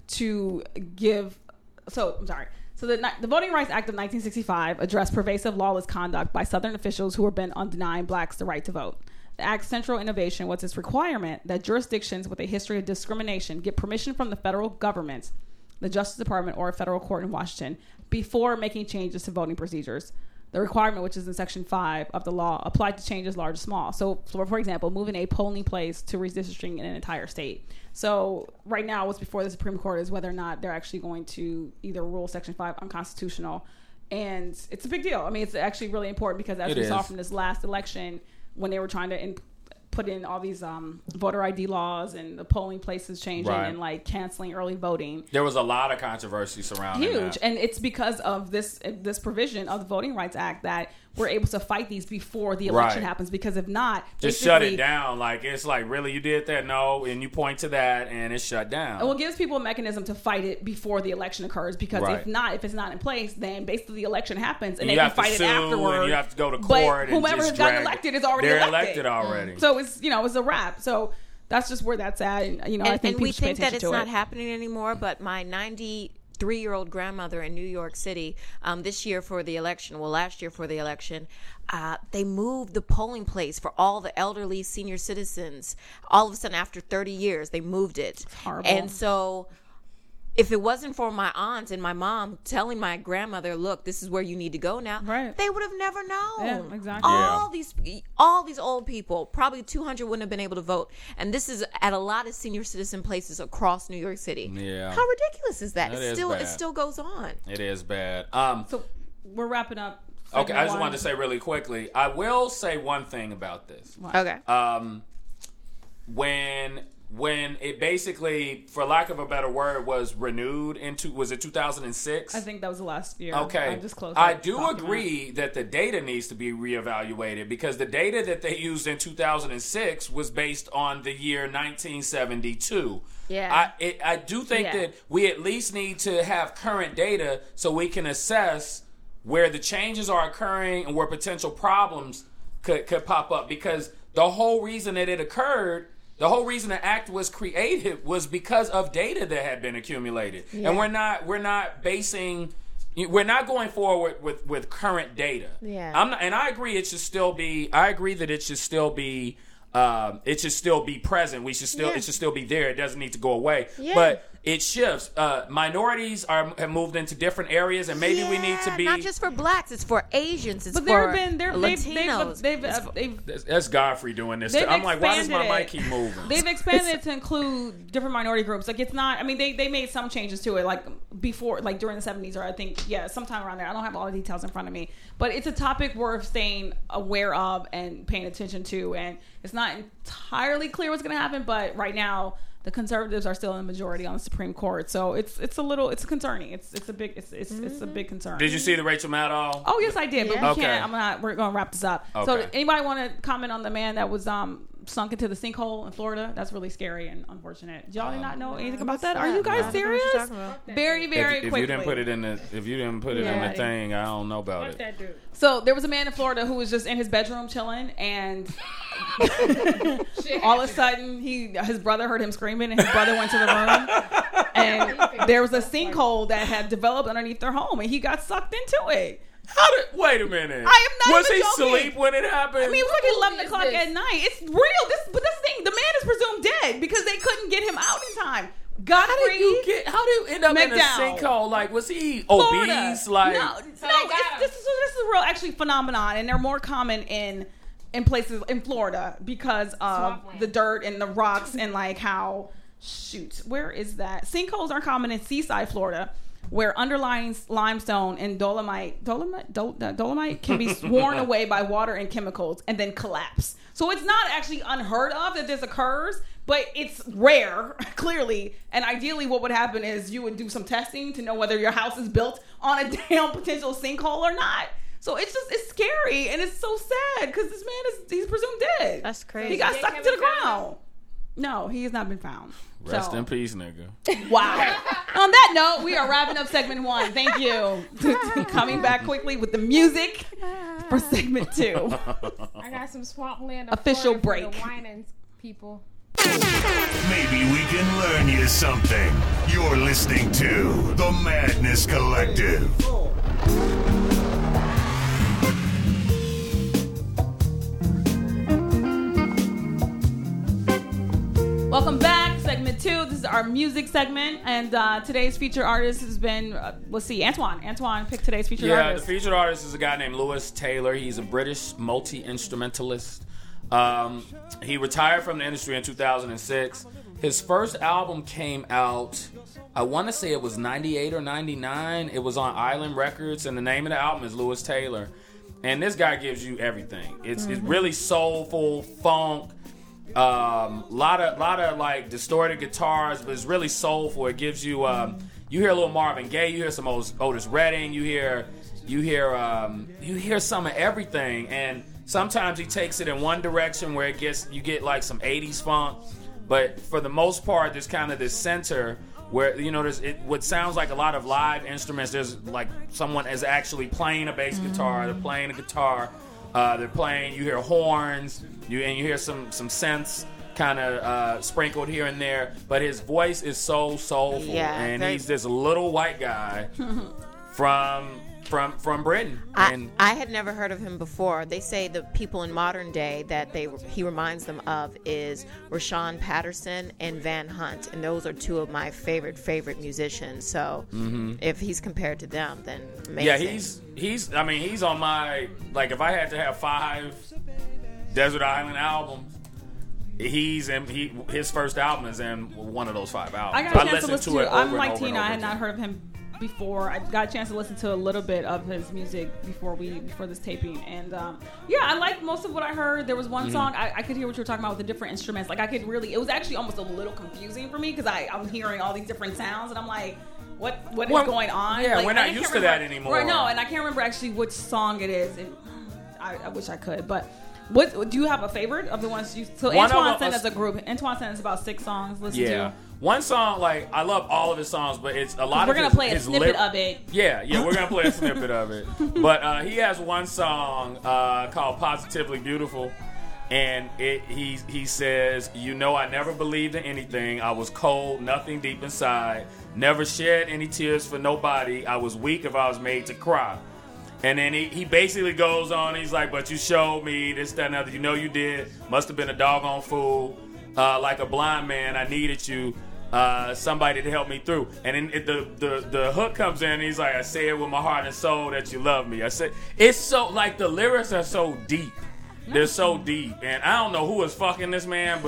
B: to give. So I'm sorry. So the, the Voting Rights Act of nineteen sixty-five addressed pervasive lawless conduct by Southern officials who were bent on denying blacks the right to vote. The Act's central innovation was its requirement that jurisdictions with a history of discrimination get permission from the federal government, the Justice Department, or a federal court in Washington before making changes to voting procedures. The requirement, which is in Section five of the law, applied to changes large or small. So, for, for example, moving a polling place to redistricting in an entire state. So, right now, what's before the Supreme Court is whether or not they're actually going to either rule Section five unconstitutional. And it's a big deal. I mean, it's actually really important because as
C: It
B: we saw
C: is.
B: from this last election, when they were trying to in, put in all these um, voter I D laws and the polling places changing
C: Right.
B: and like canceling early voting,
C: There was a lot of controversy surrounding
B: huge,
C: that.
B: and it's because of this this provision of the Voting Rights Act that we're able to fight these before the election
C: Right.
B: happens. Because if not,
C: Just shut it
B: basically-
C: down. Like, it's like, really, you did that? No. And you point to that, and it's shut down.
B: Well, it gives people a mechanism to fight it before the election occurs. Because
C: Right.
B: if not, if it's not in place, then basically the election happens, and,
C: And
B: they
C: you
B: can
C: have to
B: fight
C: sue,
B: it
C: and
B: afterward.
C: you have to go to
B: But
C: court and
B: whomever
C: just
B: has gotten
C: drag-
B: elected is already
C: They're
B: elected.
C: elected already.
B: So it's you know it's a wrap. So that's just where that's at. And, you know,
D: and,
B: I think
D: and we
B: people should pay
D: think that
B: attention
D: it's
B: to
D: not
B: it.
D: happening anymore, but my ninety-three-year-old grandmother in New York City, um, this year for the election, well, last year for the election, uh, they moved the polling place for all the elderly senior citizens. All of a sudden, after thirty years, they moved it.
B: horrible.
D: And so if it wasn't for my aunt and my mom telling my grandmother, look, this is where you need to go now,
B: Right.
D: they would have never known.
B: Yeah, exactly.
D: All
C: Yeah.
D: these all these old people, probably two hundred wouldn't have been able to vote. And this is at a lot of senior citizen places across New York City.
C: Yeah.
D: How ridiculous is that?
C: That
D: it
C: is
D: still
C: bad.
D: it still goes on.
C: It is bad. Um,
B: So we're wrapping up.
C: okay, I just
B: one.
C: wanted to say really quickly, I will say one thing about this.
D: Okay.
C: Um, when when it basically, for lack of a better word, was renewed into, was it two thousand six?
B: I think that was the last year.
C: Okay,
B: I just closed.
C: I
B: that
C: do
B: document.
C: agree that the data needs to be reevaluated, because the data that they used in two thousand six was based on the year nineteen seventy-two.
D: Yeah.
C: I it, I do think
D: Yeah.
C: that we at least need to have current data so we can assess where the changes are occurring and where potential problems could could pop up, because the whole reason that it occurred, the whole reason the act was created was because of data that had been accumulated.
D: Yeah.
C: And we're not we're not basing we're not going forward with, with current data.
D: Yeah.
C: I'm not, and I agree it should still be I agree that it should still be um, it should still be present. We should still
D: Yeah.
C: it should still be there. It doesn't need to go away.
D: Yeah.
C: But it shifts. Uh, minorities are have moved into different areas, and maybe we need to
D: Yeah,
C: be.
D: not just for blacks, it's for Asians, it's
B: But there
D: for
B: have been there they've
D: Latinos.
B: they've they've,
D: It's
B: uh,
D: for-
B: they've
C: That's, that's Godfrey doing this.
B: They've
C: I'm like, why does my
B: expanded
C: mic
B: it.
C: keep moving?
B: They've expanded it to include different minority groups. Like it's not. I mean, they, they made some changes to it, like before, like during the seventies, or I think yeah, sometime around there. I don't have all the details in front of me, but it's a topic worth staying aware of and paying attention to. And it's not entirely clear what's going to happen, but right now the conservatives are still in the majority on the Supreme Court, so it's it's a little it's concerning. It's it's a big it's it's, it's a big concern.
C: Did you see the Rachel Maddow?
B: Oh yes, I did, but
D: Yeah.
B: we
C: Okay.
B: can't. I'm not. We're gonna wrap this up. So,
C: Okay.
B: anybody want to comment on the man that was um sunk into the sinkhole in Florida? That's really scary and unfortunate. Did y'all
C: Um,
B: not know anything about that?
D: What's
B: Are you
D: that?
B: guys
D: I don't know what you're
B: serious?
D: talking about.
B: Very, very
C: if, if
B: quickly.
C: you didn't put it in the if you didn't put it in
B: Yeah.
C: the thing, I don't know about
E: Fuck
C: it.
E: that dude.
B: So there was a man in Florida who was just in his bedroom chilling, and
E: Shit
B: all of a
E: happened.
B: sudden, he his brother heard him screaming, and his brother went to the room, and there was a sinkhole that had developed underneath their home, and he got sucked into it.
C: How did? Wait a minute.
B: I am not
C: Was
B: even
C: he
B: joking.
C: asleep when it happened?
B: I mean, it was like eleven
E: is
B: o'clock
E: this?
B: at night. It's real. This, but that's the thing. The man is presumed dead because they couldn't get him out in time. Godfrey,
C: how did you get? How did you end up in a
B: McDowell.
C: sinkhole? Like, was he
B: Florida.
C: obese? Like,
B: no,
E: So
B: no.
E: they
B: It's,
E: got
B: this is this is a real actually phenomenon, and they're more common in in places in Florida because of
E: Swampland.
B: the dirt and the rocks and like how shoot, where is that? Sinkholes are common in Seaside, Florida, where underlying limestone and dolomite dolomite dol, uh, dolomite can be worn away by water and chemicals and then collapse. So it's not actually unheard of that this occurs, but it's rare, clearly. And ideally, what would happen is you would do some testing to know whether your house is built on a damn potential sinkhole or not. So it's just it's scary and it's so sad because this man is he's presumed dead.
D: That's crazy.
B: He got
E: They
B: sucked into the
E: haven't found
B: ground. No, he has not been found.
C: rest
B: So-
C: in peace, nigga.
B: Wow. On that note, we are wrapping up segment one. Thank you. Coming back quickly with the music for segment two.
E: I got some swampland
B: Official
E: for
B: break.
E: the whining people.
A: Maybe we can learn you something. You're listening to The Madness Collective.
B: Welcome back, segment two. This is our music segment, and uh, today's featured artist has been, uh, let's see, Antoine. Antoine picked today's featured
C: Yeah,
B: artist.
C: the featured artist is a guy named Lewis Taylor. He's a British multi-instrumentalist. Um, he retired from the industry in two thousand six. His first album came out, I want to say it was ninety-eight or ninety-nine. It was on Island Records, and the name of the album is Lewis Taylor. And this guy gives you everything. It's it's really soulful, funk, um, lot of lot of like distorted guitars, but it's really soulful. It gives you um, you hear a little Marvin Gaye, you hear some Otis Otis Redding, you hear You hear um, you hear some of everything, and sometimes he takes it in one direction where it gets you get like some eighties funk, but for the most part, there's kind of this center where you know there's it, what sounds like a lot of live instruments. There's like someone is actually playing a bass guitar, they're playing a guitar, uh, they're playing. You hear horns, you and you hear some some synths kind of uh, sprinkled here and there, but his voice is so soulful,
D: Yeah,
C: and
D: very-
C: he's this little white guy from from from Britain.
D: I,
C: And
D: I had never heard of him before. They say the people in modern day that they he reminds them of is Rashawn Patterson and Van Hunt, and those are two of my favorite favorite musicians. So if he's compared to them, then amazing.
C: yeah, he's he's. I mean, he's on my like. If I had to have five Desert Island albums, he's in. He his first album is in one of those five albums.
B: I got a chance to
C: listened
B: listen
C: to
B: to.
C: it.
B: I'm
C: over and
B: like
C: over and
B: Tina. I
C: over
B: had not
C: again.
B: heard of him before. I got a chance to listen to a little bit of his music before we before this taping, and um, yeah, I liked most of what I heard. There was one
C: Mm-hmm.
B: song I, I could hear what you were talking about with the different instruments. Like I could really, it was actually almost a little confusing for me because I I'm hearing all these different sounds, and I'm like, what what is
C: Well,
B: going on?
C: yeah,
B: Like,
C: we're
B: and
C: not
B: I can't
C: used to
B: remember-
C: that anymore.
B: Right? No, and I can't remember actually which song it is. And I, I wish I could, but. What do you have a favorite of the ones you? So
C: One of
B: Antoine
C: them-
B: sent us a group. Antoine sent us about six songs. Listen
C: Yeah,
B: to.
C: one song like I love all of his songs, but it's a lot
B: We're
C: of.
B: gonna
C: his,
B: play a
C: his
B: snippet
C: lyric-
B: of it.
C: Yeah, yeah, we're gonna play a snippet of it. But uh, he has one song uh, called "Positively Beautiful," and it he he says, "You know, I never believed in anything. I was cold, nothing deep inside. Never shed any tears for nobody. I was weak if I was made to cry." And then he, he basically goes on. He's like, "But you showed me this, that, and other. You know you did. Must have been a doggone fool. Uh, like a blind man, I needed you." Uh, somebody to help me through, and then it, the, the the hook comes in. And he's like, "I say it with my heart and soul that you love me." I said, it's so like the lyrics are so deep. They're so deep, and I don't know who is fucking this man,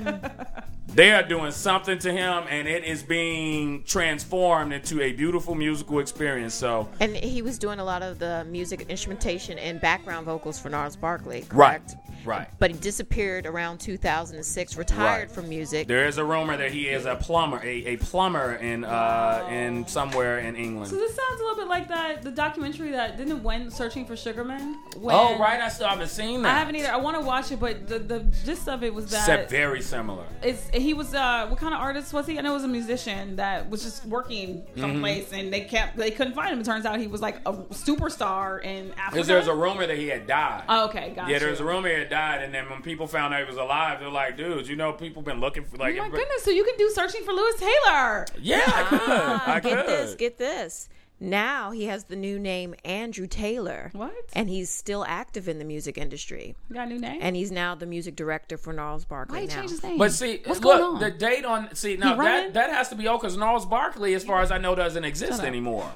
C: but they are doing something to him, and it is being transformed into a beautiful musical experience. So,
D: And he was doing a lot of the music instrumentation and background vocals for Gnarls Barkley,
C: right,
D: correct?
C: right.
D: But he disappeared around two thousand six, retired
C: Right.
D: from music.
C: There is a rumor that he is a plumber, a, a plumber in uh in somewhere in England.
B: So this sounds a little bit like that the documentary that didn't win Searching for Sugarman. When,
C: Oh, right. I still haven't seen that.
B: I haven't either. I want to watch it, but the, the gist of it was that
C: Except very similar.
B: it's he was uh what kind of artist was he? I know it was a musician that was just working someplace, and they kept they couldn't find him. It turns out he was like a superstar in Africa.
C: Because there's a rumor that he had died.
B: Oh, okay, gotcha.
C: Yeah, there's a rumor he had died, and then when people found out he was alive, they're like, "Dude, you know, people been looking for like."
B: Oh my
C: everybody-
B: goodness! So you can do Searching for Lewis Taylor.
C: Yeah, I could.
D: Ah,
C: I
D: get
C: could.
D: this, get this. Now he has the new name Andrew Taylor.
B: What?
D: And he's still active in the music industry.
B: You got a new name?
D: And he's now the music director for Gnarls
B: Why
D: Barkley
B: you
D: now.
B: change his name?
C: But see,
B: what's
C: look,
B: going on?
C: the date on see now
B: running?
C: that that has to be old because Gnarls Barkley, as far as I know, doesn't exist
B: Shut up.
C: anymore.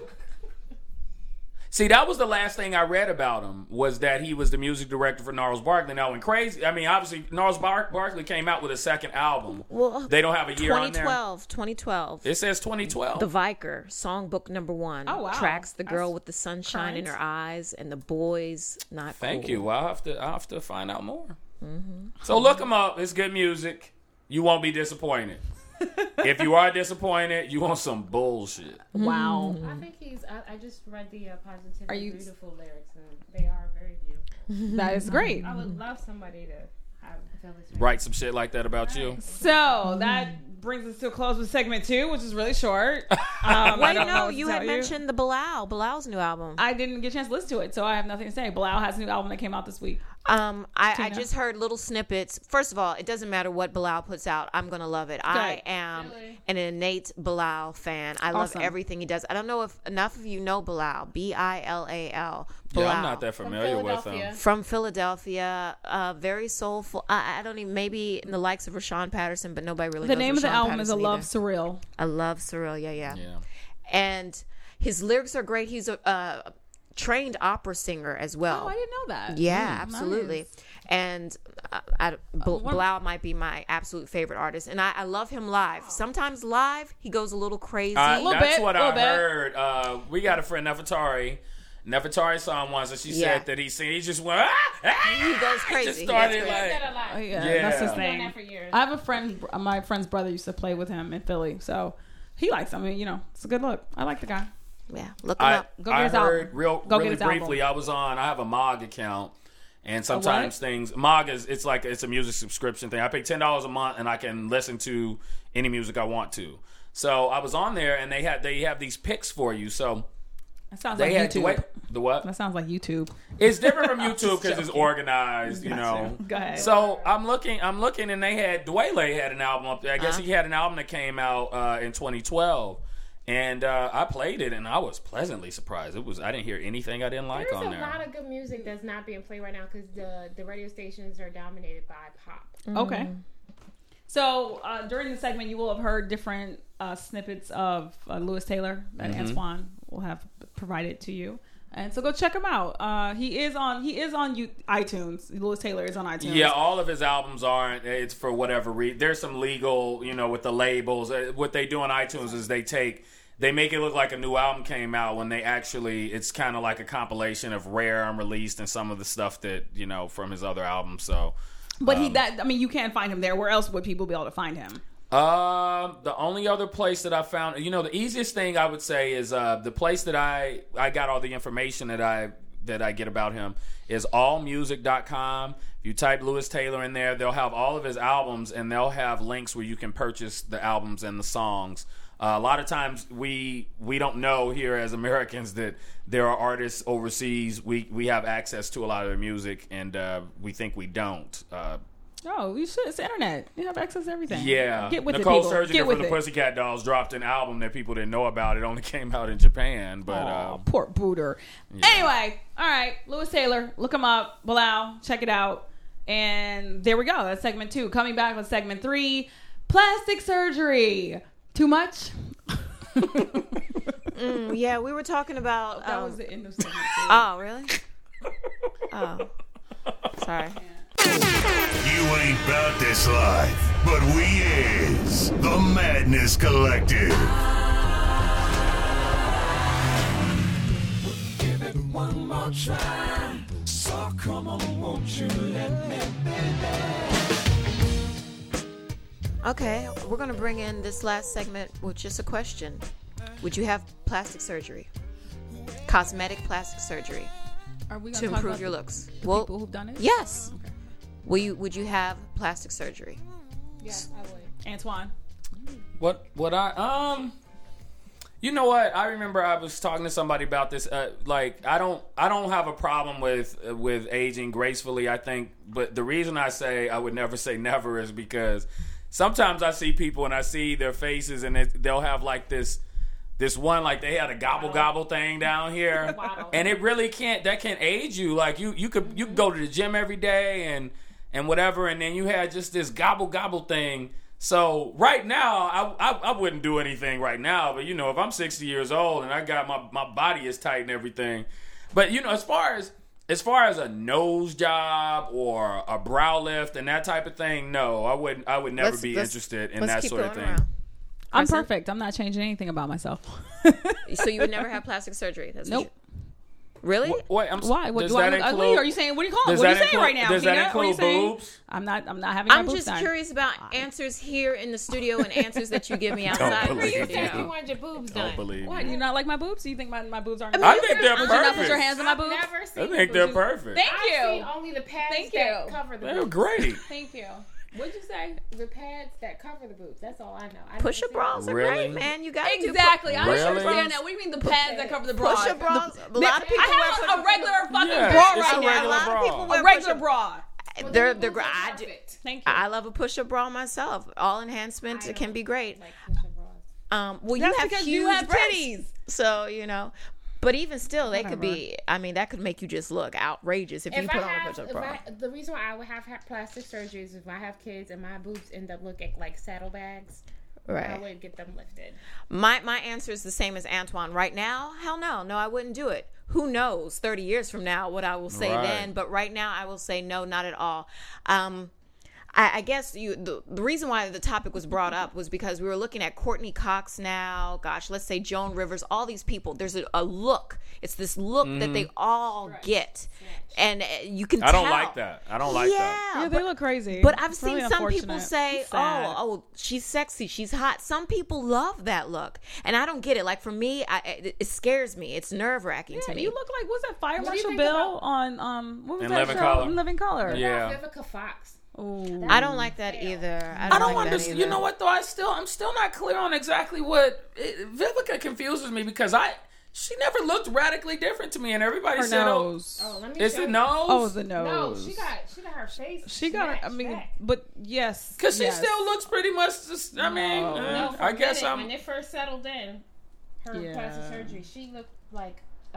C: See, that was the last thing I read about him, was that he was the music director for Gnarls Barkley. Now, when crazy, I mean, obviously, Gnarls Bar- Barkley came out with a second album.
D: Well,
C: They don't have a year on
D: twenty
C: there.
D: twelve, twenty twelve.
C: It says twenty twelve.
D: The Vicar, songbook number one.
B: Oh, wow.
D: Tracks the girl
B: That's
D: with the sunshine in
B: current.
D: her eyes and the boys not
C: Thank
D: cool.
C: you. Well, I'll have to, I'll have to find out more.
D: Mm-hmm.
C: So look him up. It's good music. You won't be disappointed. If you are disappointed, you want some bullshit.
B: wow.
E: I think he's. I, I just read the uh, positively
B: Are you-
E: beautiful lyrics, and they are very beautiful.
B: That is great.
E: I would love somebody to have feel this. way.
C: Write some shit like that about you.
B: So that brings us to a close with segment two, which is really short. Um, I
D: Wait,
B: don't know
D: no,
B: what to
D: you
B: tell
D: had mentioned the Bilal, Bilal's new album.
B: I didn't get a chance to listen to it, so I have nothing to say. Bilal has a new album that came out this week.
D: Um, I, I
B: Tina?
D: just heard little snippets. First of all, it doesn't matter what Bilal puts out. I'm gonna love it. I
B: Good.
D: am
E: Really?
D: an innate Bilal fan. I love
B: Awesome.
D: everything he does. I don't know if enough of you know Bilal. B I L A L.
C: Yeah,
D: Bilal.
C: I'm not that familiar with
E: Philadelphia.
C: him.
D: From Philadelphia, uh, very soulful. I, I don't even maybe in the likes of Rashawn Patterson, but nobody really.
B: The
D: knows
B: name of the
D: Rashawn
B: album is A
D: Patterson
B: Love
D: either.
B: Surreal.
D: I love Surreal. Yeah, yeah,
C: Yeah.
D: And his lyrics are great. He's a uh, trained opera singer as well.
B: Oh, I didn't know that.
D: Yeah,
B: Mm,
D: absolutely.
B: nice.
D: And uh, I, B-
B: what-
D: Bilal might be my absolute favorite artist, and I, I love him live. Sometimes live, he goes a little crazy.
C: Uh,
B: little
C: that's
B: bit,
C: what
B: little
C: I
B: bit.
C: heard. Uh, we got a friend, Nefertari. Nefertari saw him once, and she
D: Yeah.
C: said that he seen, he just went, ah, ah,
D: He goes crazy.
C: just
D: He
C: started
D: goes
E: He does
C: like,
E: that a lot.
B: Oh, yeah,
C: Yeah.
B: that's his
C: He's
E: Been doing
B: thing.
E: that for years.
B: I have a friend, my friend's brother used to play with him in Philly, so he likes him. I mean, you know, it's a good look. I like the guy.
D: Yeah, look him
C: I,
D: up.
B: Go get
C: I
B: his
C: heard
B: album.
C: real
B: Go get
C: really
B: his album.
C: briefly. I was on. I have a Mog account, and sometimes things Mog is it's like it's a music subscription thing. I pay ten dollars a month, and I can listen to any music I want to. So I was on there, and they had they have these picks for you. So
B: That sounds
C: they
B: like
C: had
B: YouTube.
C: Dwayne, the what?
B: That sounds like YouTube.
C: It's different from YouTube because it's organized, you know.
B: Go ahead.
C: So I'm looking, I'm looking, and they had Dwayne had an album up there. I guess
D: Uh-huh.
C: he had an album that came out uh, in twenty twelve, and uh, I played it, and I was pleasantly surprised. It was I didn't hear anything I didn't like
E: There's
C: on
E: a
C: there.
E: lot of good music that's not being played right now because the the radio stations are dominated by pop.
B: Okay. So uh, during the segment, you will have heard different uh, snippets of uh, Lewis Taylor that
C: Mm-hmm.
B: Antoine will have provided to you, and so go check him out. Uh, he is on he is on you, iTunes. Lewis Taylor is on iTunes.
C: Yeah, all of his albums aren't. It's for whatever reason. There's some legal, you know, with the labels. Uh, What they do on iTunes is they take, they make it look like a new album came out when they actually, it's kind of like a compilation of rare, unreleased, and some of the stuff that, you know, from his other albums. So,
B: But
C: Um,
B: he that I mean you can't find him there. Where else would people be able to find him?
C: Um, the only other place that I found, you know, the easiest thing I would say is uh, the place that I I got all the information that I that I get about him is all music dot com. If you type Lewis Taylor in there, they'll have all of his albums, and they'll have links where you can purchase the albums and the songs. Uh, a lot of times we we don't know here as Americans that there are artists overseas. We we have access to a lot of their music, and uh, we think we don't. Uh,
B: Oh, you should. It's the internet. You have access to everything.
C: Yeah,
B: Get with
C: Nicole
B: it, people.
C: Scherzinger
B: Get
C: for
B: with
C: the
B: it.
C: Pussycat Dolls dropped an album that people didn't know about. It only came out in Japan, but
B: Aw,
C: uh,
B: poor booter. Anyway, all right, Lewis Taylor, look him up. Bilal, check it out. And there we go. That's segment two. Coming back with segment three, plastic surgery. Too much?
D: Mm, yeah, we were talking about.
B: That
D: um,
B: was the end of segment two.
D: Oh, really? Oh, sorry.
A: You ain't about this life, but we is the Madness Collective.
F: Give it one more try. So come on, won't you let me, baby?
D: Okay, we're going to bring in this last segment with just a question. Would you have plastic surgery? Cosmetic plastic surgery
B: Are we
D: to
B: gonna talk
D: improve
B: about
D: your
B: the
D: looks?
B: people who've done it?
D: Yes. Will you, would you have plastic surgery?
E: Yes, I would.
B: Antoine.
C: what what I um, you know what? I remember I was talking to somebody about this. Uh, like I don't I don't have a problem with uh, with aging gracefully. I think, but the reason I say I would never say never is because sometimes I see people and I see their faces and it, they'll have like this. This one, like they had a gobble gobble thing down here,
E: Waddle.
C: and it really can't. That can age you. Like you, you could you could go to the gym every day and and whatever, and then you had just this gobble gobble thing. So right now, I, I I wouldn't do anything right now. But you know, if I'm sixty years old and I got my my body is tight and everything, but you know, as far as as far as a nose job or a brow lift and that type of thing, no, I wouldn't. I would never
D: Let's-
C: be
D: let's-
C: interested in
D: let's
C: that
D: keep
C: sort of
D: going
C: thing.
D: around.
B: I'm
D: Carson?
B: perfect. I'm not changing anything about myself.
D: So you would never have plastic surgery? That's what
B: Nope.
D: you- really?
C: Wait, wait, I'm,
B: Why? What,
C: does
B: do I
C: that
B: look ugly?
C: include-
B: Are you saying? What are you calling?
C: does
B: What are you
C: that
B: saying right
C: include-
B: now?
C: does that
B: Keena? What are you
C: include
B: saying?
C: boobs?
B: I'm not. I'm not having. my
D: I'm
B: boobs
D: just
B: done.
D: curious about answers here in the studio and answers that you give me outside.
C: believe
D: of the
C: you.
E: You said you
D: studio.
E: wanted your boobs
C: Don't
E: done.
C: believe
B: What?
C: me.
B: You not like my boobs? Do you think my, my boobs aren't?
C: I think they're
B: Would you not put your
C: perfect.
B: hands on my
E: I've
B: boobs?
E: never seen
C: I think
E: your
C: they're
E: boobs.
C: perfect.
B: Thank
E: I've
B: you.
E: seen only the pads
B: Thank
E: that
B: you.
E: cover the
C: They're
E: boobs.
C: great.
B: Thank you. What'd you say?
E: The pads that cover the boobs. That's all I know. I
D: Push-up
E: never seen
D: bras are
C: Really?
D: great, man. You got to
B: Exactly. I
C: Really?
B: understand that. What do you mean the pads that cover the bra?
D: Push-up bras. A lot of people
B: I
D: wear
B: have
D: push-up
B: a regular fucking
C: Yeah,
B: bra
C: it's
B: right
C: a
B: now.
C: regular
D: A lot
C: bra.
D: of people
B: A
D: wear
B: regular
D: push-up.
B: bra.
E: Well,
D: They're
E: then
D: they're
E: your
D: great.
E: boobs are
D: I, do-
E: perfect.
B: Thank you.
D: I love a push-up bra myself. All enhancements. It can be great.
E: Like push-up bras.
D: Um, well,
B: That's
D: you have
B: because
D: huge
B: you have
D: breasts,
B: titties.
D: so you know. But even still, they could
B: Whatever.
D: be. I mean, that could make you just look outrageous if, you
E: If
D: put
E: I
D: on a
E: have,
D: push-up
E: if
D: bra.
E: I, the reason why I would have had plastic surgery is if I have kids and my boobs end up looking like saddlebags, I
D: Right.
E: would get them lifted.
D: My my answer is the same as Antoine. Right now, hell no, no, I wouldn't do it. Who knows? Thirty years from now, what I will say
C: Right.
D: then. But right now, I will say no, not at all. Um, I, I guess you the, the reason why the topic was brought up was because we were looking at Courtney Cox now. Gosh, let's say Joan Rivers. All these people. There's a, a look. It's this look mm-hmm. that they all Stretch. get, Stretch. and uh, you can.
C: I
D: tell.
C: don't like that. I don't like
D: yeah,
C: that.
B: Yeah,
D: but,
B: they look crazy.
D: But I've
B: it's
D: seen
B: really
D: some people say, "Oh, oh, she's sexy, she's hot." Some people love that look, and I don't get it. Like for me, I, it, it scares me. It's nerve wracking
B: yeah,
D: to me.
B: You look like what's that Fire
E: What do
B: Marshal
E: you
B: Bill
E: think about-
B: on um what was
C: In
B: that
C: Living
B: show?
C: Color.
B: In Living Color.
C: Yeah.
E: Vivica Fox.
B: Ooh.
D: I don't like that either. I don't,
C: I don't
D: like that
C: understand.
D: either.
C: You know what though? I still, I'm still not clear on exactly what it, Vivica confuses me because I, she never looked radically different to me, and everybody
B: Her
C: said,
B: nose.
E: Oh, let me
C: "Is
E: show
C: it
E: you.
C: nose?"
B: Oh, the
E: No,
B: nose.
E: she got she got her face.
B: She got. I
E: snatched
B: mean,
E: back.
B: but yes,
C: Because she
B: yes.
C: still looks pretty much just. I mean,
B: No.
C: uh,
E: No, for
C: I
E: a
C: guess
E: minute,
C: I'm.
E: when it first settled in, her
B: Yeah.
E: plastic surgery, she looked like uh,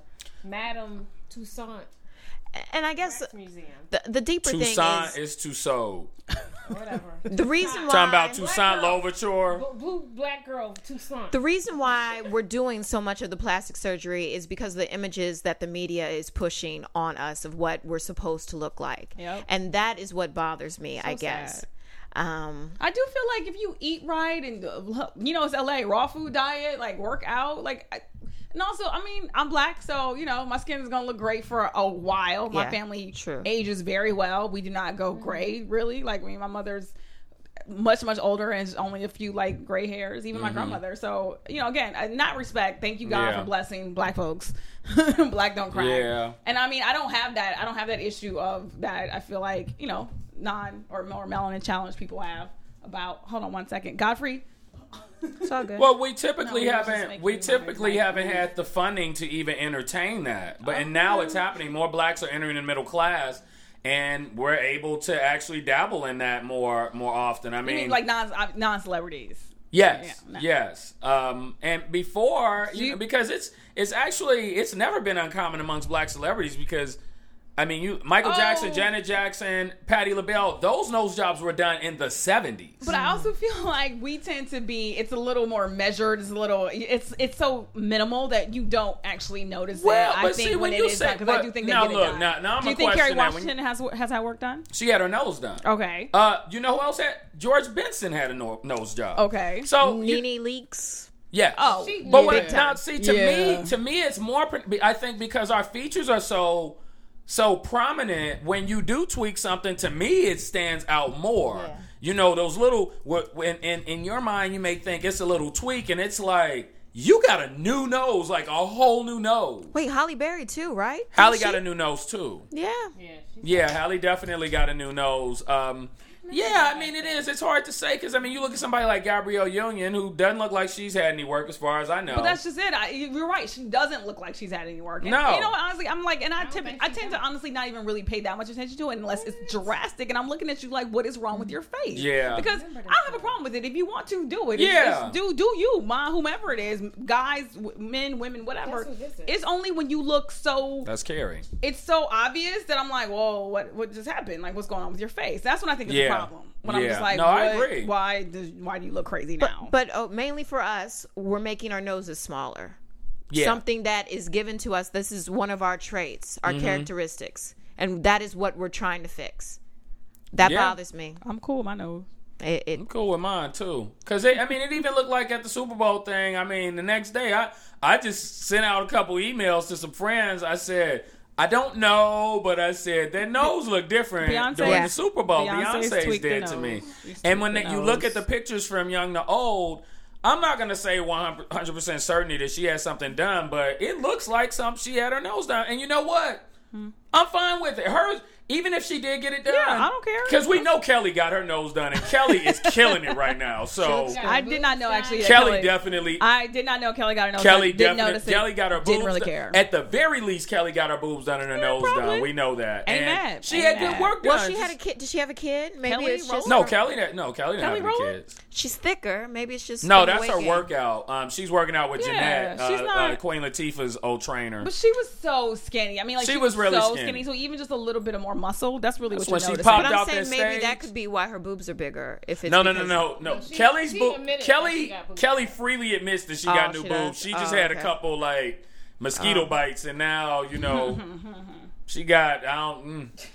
E: Madame Toussaint
D: And I guess
E: Wax Museum.
D: the the deeper
C: Toussaint
D: thing is
C: is Tussaud.
E: Whatever.
D: the reason why
C: Talking about
E: Black
C: Toussaint
E: girl.
C: Louverture.
E: Blue, blue black girl Toussaint.
D: The reason why we're doing so much of the plastic surgery is because of the images that the media is pushing on us of what we're supposed to look like.
B: Yep.
D: And that is what bothers me, I
B: So
D: guess.
B: sad.
D: Um,
B: I do feel like if you eat right and uh, you know it's L A raw food diet, like work out, like. I, And also, I mean, I'm black, so, you know, my skin is going to look great for a while. My
D: Yeah,
B: family
D: true.
B: ages very well. We do not go gray, really. Like, I mean, my mother's much, much older and there's only a few, like, gray hairs. Even my grandmother. So, you know, again, uh, not respect. Thank you, God,
C: Yeah.
B: for blessing black folks. Black don't cry.
C: Yeah.
B: And, I mean, I don't have that. I don't have that issue of that. I feel like, you know, non or more melanin challenge people have about, hold on one second. Godfrey?
D: it's all good.
C: Well, we typically
B: No, we was just
C: haven't
B: making
C: we
B: noise,
C: typically
B: like-
C: haven't had the funding to even entertain that. But and now it's happening. More blacks are entering the middle class, and we're able to actually dabble in that more more often. I
B: You
C: mean,
B: mean like non non celebrities?
C: yes,
B: Yeah, no.
C: yes. Um, and before, you
B: You-
C: know, because it's it's actually it's never been uncommon amongst black celebrities because. I mean, you Michael
B: Oh.
C: Jackson, Janet Jackson, Patti LaBelle, those nose jobs were done in the seventies.
B: But I also feel like we tend to be. It's a little more measured. It's a little. It's it's so minimal that you don't actually notice
C: Well,
B: it. I
C: but
B: think
C: see,
B: when
C: when
B: it
C: you
B: is
C: say-
B: done, because I
C: but
B: do think they
C: now
B: get
C: look,
B: it done.
C: now- now I'm
B: do you
C: gonna
B: think Kerry
C: question that. When
B: Washington has has that work done?
C: She had her nose done.
B: Okay.
C: Uh, you know who else had? George Benson had a no- nose job.
B: Okay.
C: So you,
D: Nene Leakes.
C: yeah.
B: Oh,
E: She-
C: but
E: yeah.
C: what,
D: Big
C: now
D: time.
C: see to
B: Yeah.
C: me, to me, it's more. pre- I think because our features are so so prominent. When you do tweak something, to me, it stands out more.
D: Yeah.
C: You know, those little. When in in your mind, you may think it's a little tweak, and it's like you got a new nose, like a whole new nose.
D: Wait, Halle Berry too, right?
C: Halle
D: Didn't
C: got
D: she?
C: a new nose too.
D: Yeah.
E: Yeah, she's
C: Yeah, Halle definitely got a new nose. Um, yeah, I mean, it is. It's hard to say because, I mean, you look at somebody like Gabrielle Union who doesn't look like she's had any work as far as I know.
B: But that's just it. I, you're right. She doesn't look like she's had any work. And
C: No.
B: You know what? Honestly, I'm like, and I,
E: don't
B: tip,
E: think
B: I
E: she
B: tend
E: does.
B: to honestly not even really pay that much attention to it unless it's drastic. And I'm looking at you like, what is wrong with your face?
C: Yeah.
B: Because I don't have a problem with it. If you want to do it, it's-
C: Yeah.
B: it's do do you, ma, whomever it is, guys, w- men, women, whatever.
E: That's what this is.
B: It's only when you look so.
C: That's Carrie.
B: It's so obvious that I'm like, whoa, what what just happened? Like, what's going on with your face? That's when I think it's
C: Yeah.
B: a problem. When I'm
C: Yeah.
B: just like,
C: No, I
B: what-
C: agree.
B: why does why do you look crazy now?
D: But oh, mainly for us, we're making our noses smaller.
C: Yeah.
D: Something that is given to us. This is one of our traits, our
C: Mm-hmm.
D: characteristics, and that is what we're trying to fix. That
C: Yeah.
D: bothers me.
B: I'm cool with my nose.
D: It, it
C: I'm cool with mine, too. Because, I mean, it even looked like at the Super Bowl thing, I mean, the next day, I, I just sent out a couple emails to some friends. I said, I don't know, but I said, their nose looked different
B: Beyonce-
C: during
D: Yeah.
C: the Super Bowl.
B: Beyonce's
C: Beyonce's
B: tweaked the
C: did to
B: nose.
C: me.
B: She's
C: And when
B: tweaked
C: they,
B: the
C: you look
B: nose.
C: at the pictures from young to old, I'm not going to say one hundred percent certainty that she had something done, but it looks like something she had her nose done. And you know what? I'm fine with it. Hers, even if she did get it done.
B: Yeah, I don't care.
C: Because we know Kelly got her nose done, and Kelly is killing it right now. So
E: got
B: I did not know actually. That
C: Kelly
B: Kelly
C: definitely.
B: I did not know Kelly got her nose
C: Kelly
B: done. Didn't
C: definitely.
B: notice it.
C: Kelly got her boobs.
B: Didn't really
C: done.
B: care.
C: At the very least, Kelly got her boobs done and her nose
B: probably.
C: done. We know that.
B: Ain't
C: and
B: mad.
C: she
B: Ain't
C: had good
B: mad.
C: work done.
D: well, she had a
C: Just-
D: kid. Did she have a kid? Maybe
B: Kelly
D: it's just
B: Rowland?
C: No, Kelly. That no, Kelly didn't
B: Kelly
C: have any
B: Rowland?
C: kids.
D: she's thicker. Maybe it's just
C: No,
D: the
C: that's
D: weight
C: her
D: gain.
C: workout. Um, she's working out with
B: Yeah,
C: Jeanette,
B: she's
C: uh,
B: not-
C: uh, Queen Latifah's old trainer.
B: But she was so skinny. I mean, like
C: She
B: she,
C: was really
B: so
C: skinny.
B: skinny. So even just a little bit of more muscle, that's really
C: That's
B: what
C: when
B: you're
C: she
B: noticing.
C: popped
D: But I'm
C: out
D: saying
C: that
D: maybe
C: stage.
D: that could be why her boobs are bigger. If it's
C: No, no, no,
D: because-
C: no, no.
E: No, she-
C: Kelly's
E: she
C: boobs.
E: admitted that
C: Kelly,
E: she got boobs.
C: Kelly freely admits that she
D: Oh,
C: got new
D: she
C: boobs.
D: does?
C: She just
D: Oh,
C: had a
D: okay.
C: couple like mosquito bites, and now you know she got. I don't. Mm,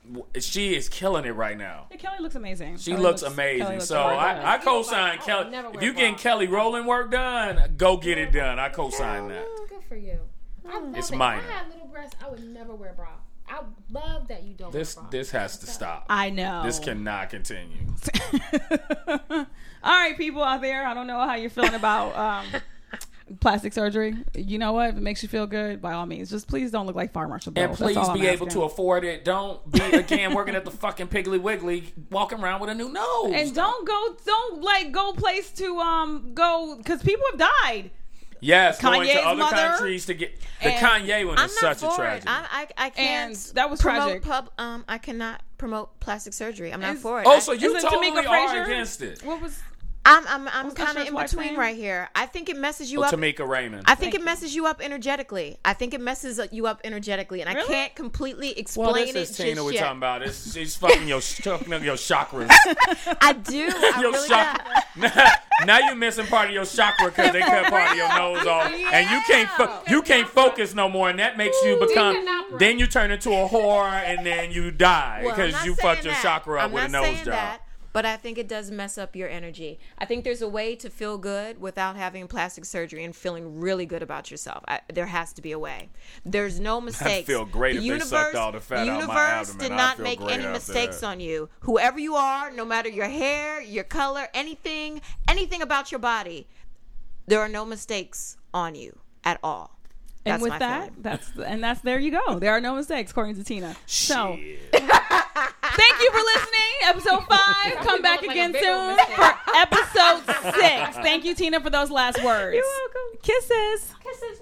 C: she is killing it right now.
B: Yeah, Kelly looks amazing.
C: She
B: Kelly
C: looks,
B: Kelly
C: amazing.
B: looks
C: So
B: really good.
C: I, I co-sign
E: I would
C: Kelly.
E: never
C: If
E: wear
C: you getting
E: bra.
C: Kelly Rowland work done, go get it done. I co-sign that.
E: Good for you. I love
C: It's
E: it.
C: minor.
E: If I had little breasts, I would never wear a bra. I love that you don't
C: This
E: wear a bra.
C: this has to stop.
B: I know.
C: This cannot continue.
B: All right, people out there, I don't know how you're feeling about um, plastic surgery. You know what? If it makes you feel good, by all means, just please don't look like Fire Marshal Bill.
C: And
B: That's
C: please
B: all I'm
C: be able
B: asking.
C: to afford it. Don't be again working at the fucking Piggly Wiggly, walking around with a new nose.
B: And don't go, don't like go place to um go because people have died.
C: yes, going
B: Kanye's
C: to other
B: mother,
C: countries to get the
B: and
C: Kanye one
D: I'm
C: is
D: not
C: such a
D: for
C: tragedy.
D: it. I, I, I can't.
B: And that was
D: promote
B: tragic.
D: Pub, um, I cannot promote plastic surgery. I'm not
B: Is-
D: for it.
C: oh,
D: I-
C: so you
B: Isn't
C: totally
B: Tamika
C: are
B: Frazier?
C: against it.
B: What was?
D: I'm I'm I'm
B: What's that
D: kind of
B: shirt's
D: in
B: wife's
D: between
B: name?
D: right here. I think it messes you
C: Oh,
D: up.
C: Tamika Raymond.
D: I think it messes you up energetically. I think it messes you up energetically, and I
B: Really?
D: can't completely explain
C: well, this
D: it
C: is
D: just
C: Tina we're
D: yet.
C: talking about. It's, she's fucking your, fucking up your chakras.
D: I do. I
C: your
D: really
C: chakra.
D: do.
C: Now you're missing part of your chakra because they cut part of your nose off, and you can't fo- you can't focus no more, and that makes you become.
E: Deacon
C: Then you turn into a whore, and then you die
D: Well, I'm
C: because
D: not
C: you
D: saying
C: fucked your
D: that.
C: chakra up
D: I'm
C: with a
D: not
C: nose
D: saying
C: job.
D: that, but I think it does mess up your energy. I think there's a way to feel good without having plastic surgery and feeling really good about yourself. I, there has to be a way. There's no mistakes.
C: feel great
D: the
C: if they
D: universe,
C: sucked all the fat
D: the
C: out my
D: universe
C: abdomen.
D: did
C: I'd
D: not
C: feel
D: make
C: great
D: any
C: after
D: mistakes
C: that.
D: on you. Whoever you are, no matter your hair, your color, anything, anything about your body, there are no mistakes on you at all. That's
B: And with
D: my
B: that,
D: feeling.
B: that's and that's there you go. There are no mistakes, according to Tina. So
C: Shit.
B: thank you for listening. Episode five. Come back
E: Like a
B: again
E: bigger
B: soon
E: mistake.
B: for episode six. Thank you, Tina, for those last words.
D: You're welcome.
B: Kisses.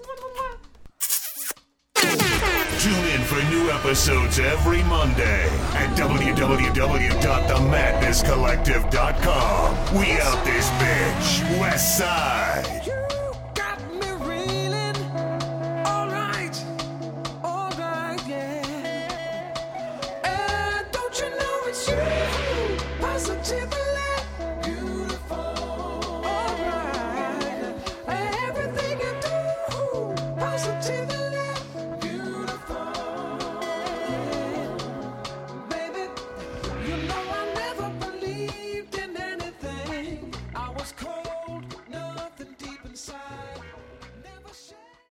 A: Tune in for new episodes every Monday at w w w dot the madness collective dot com. We out this bitch, West Side.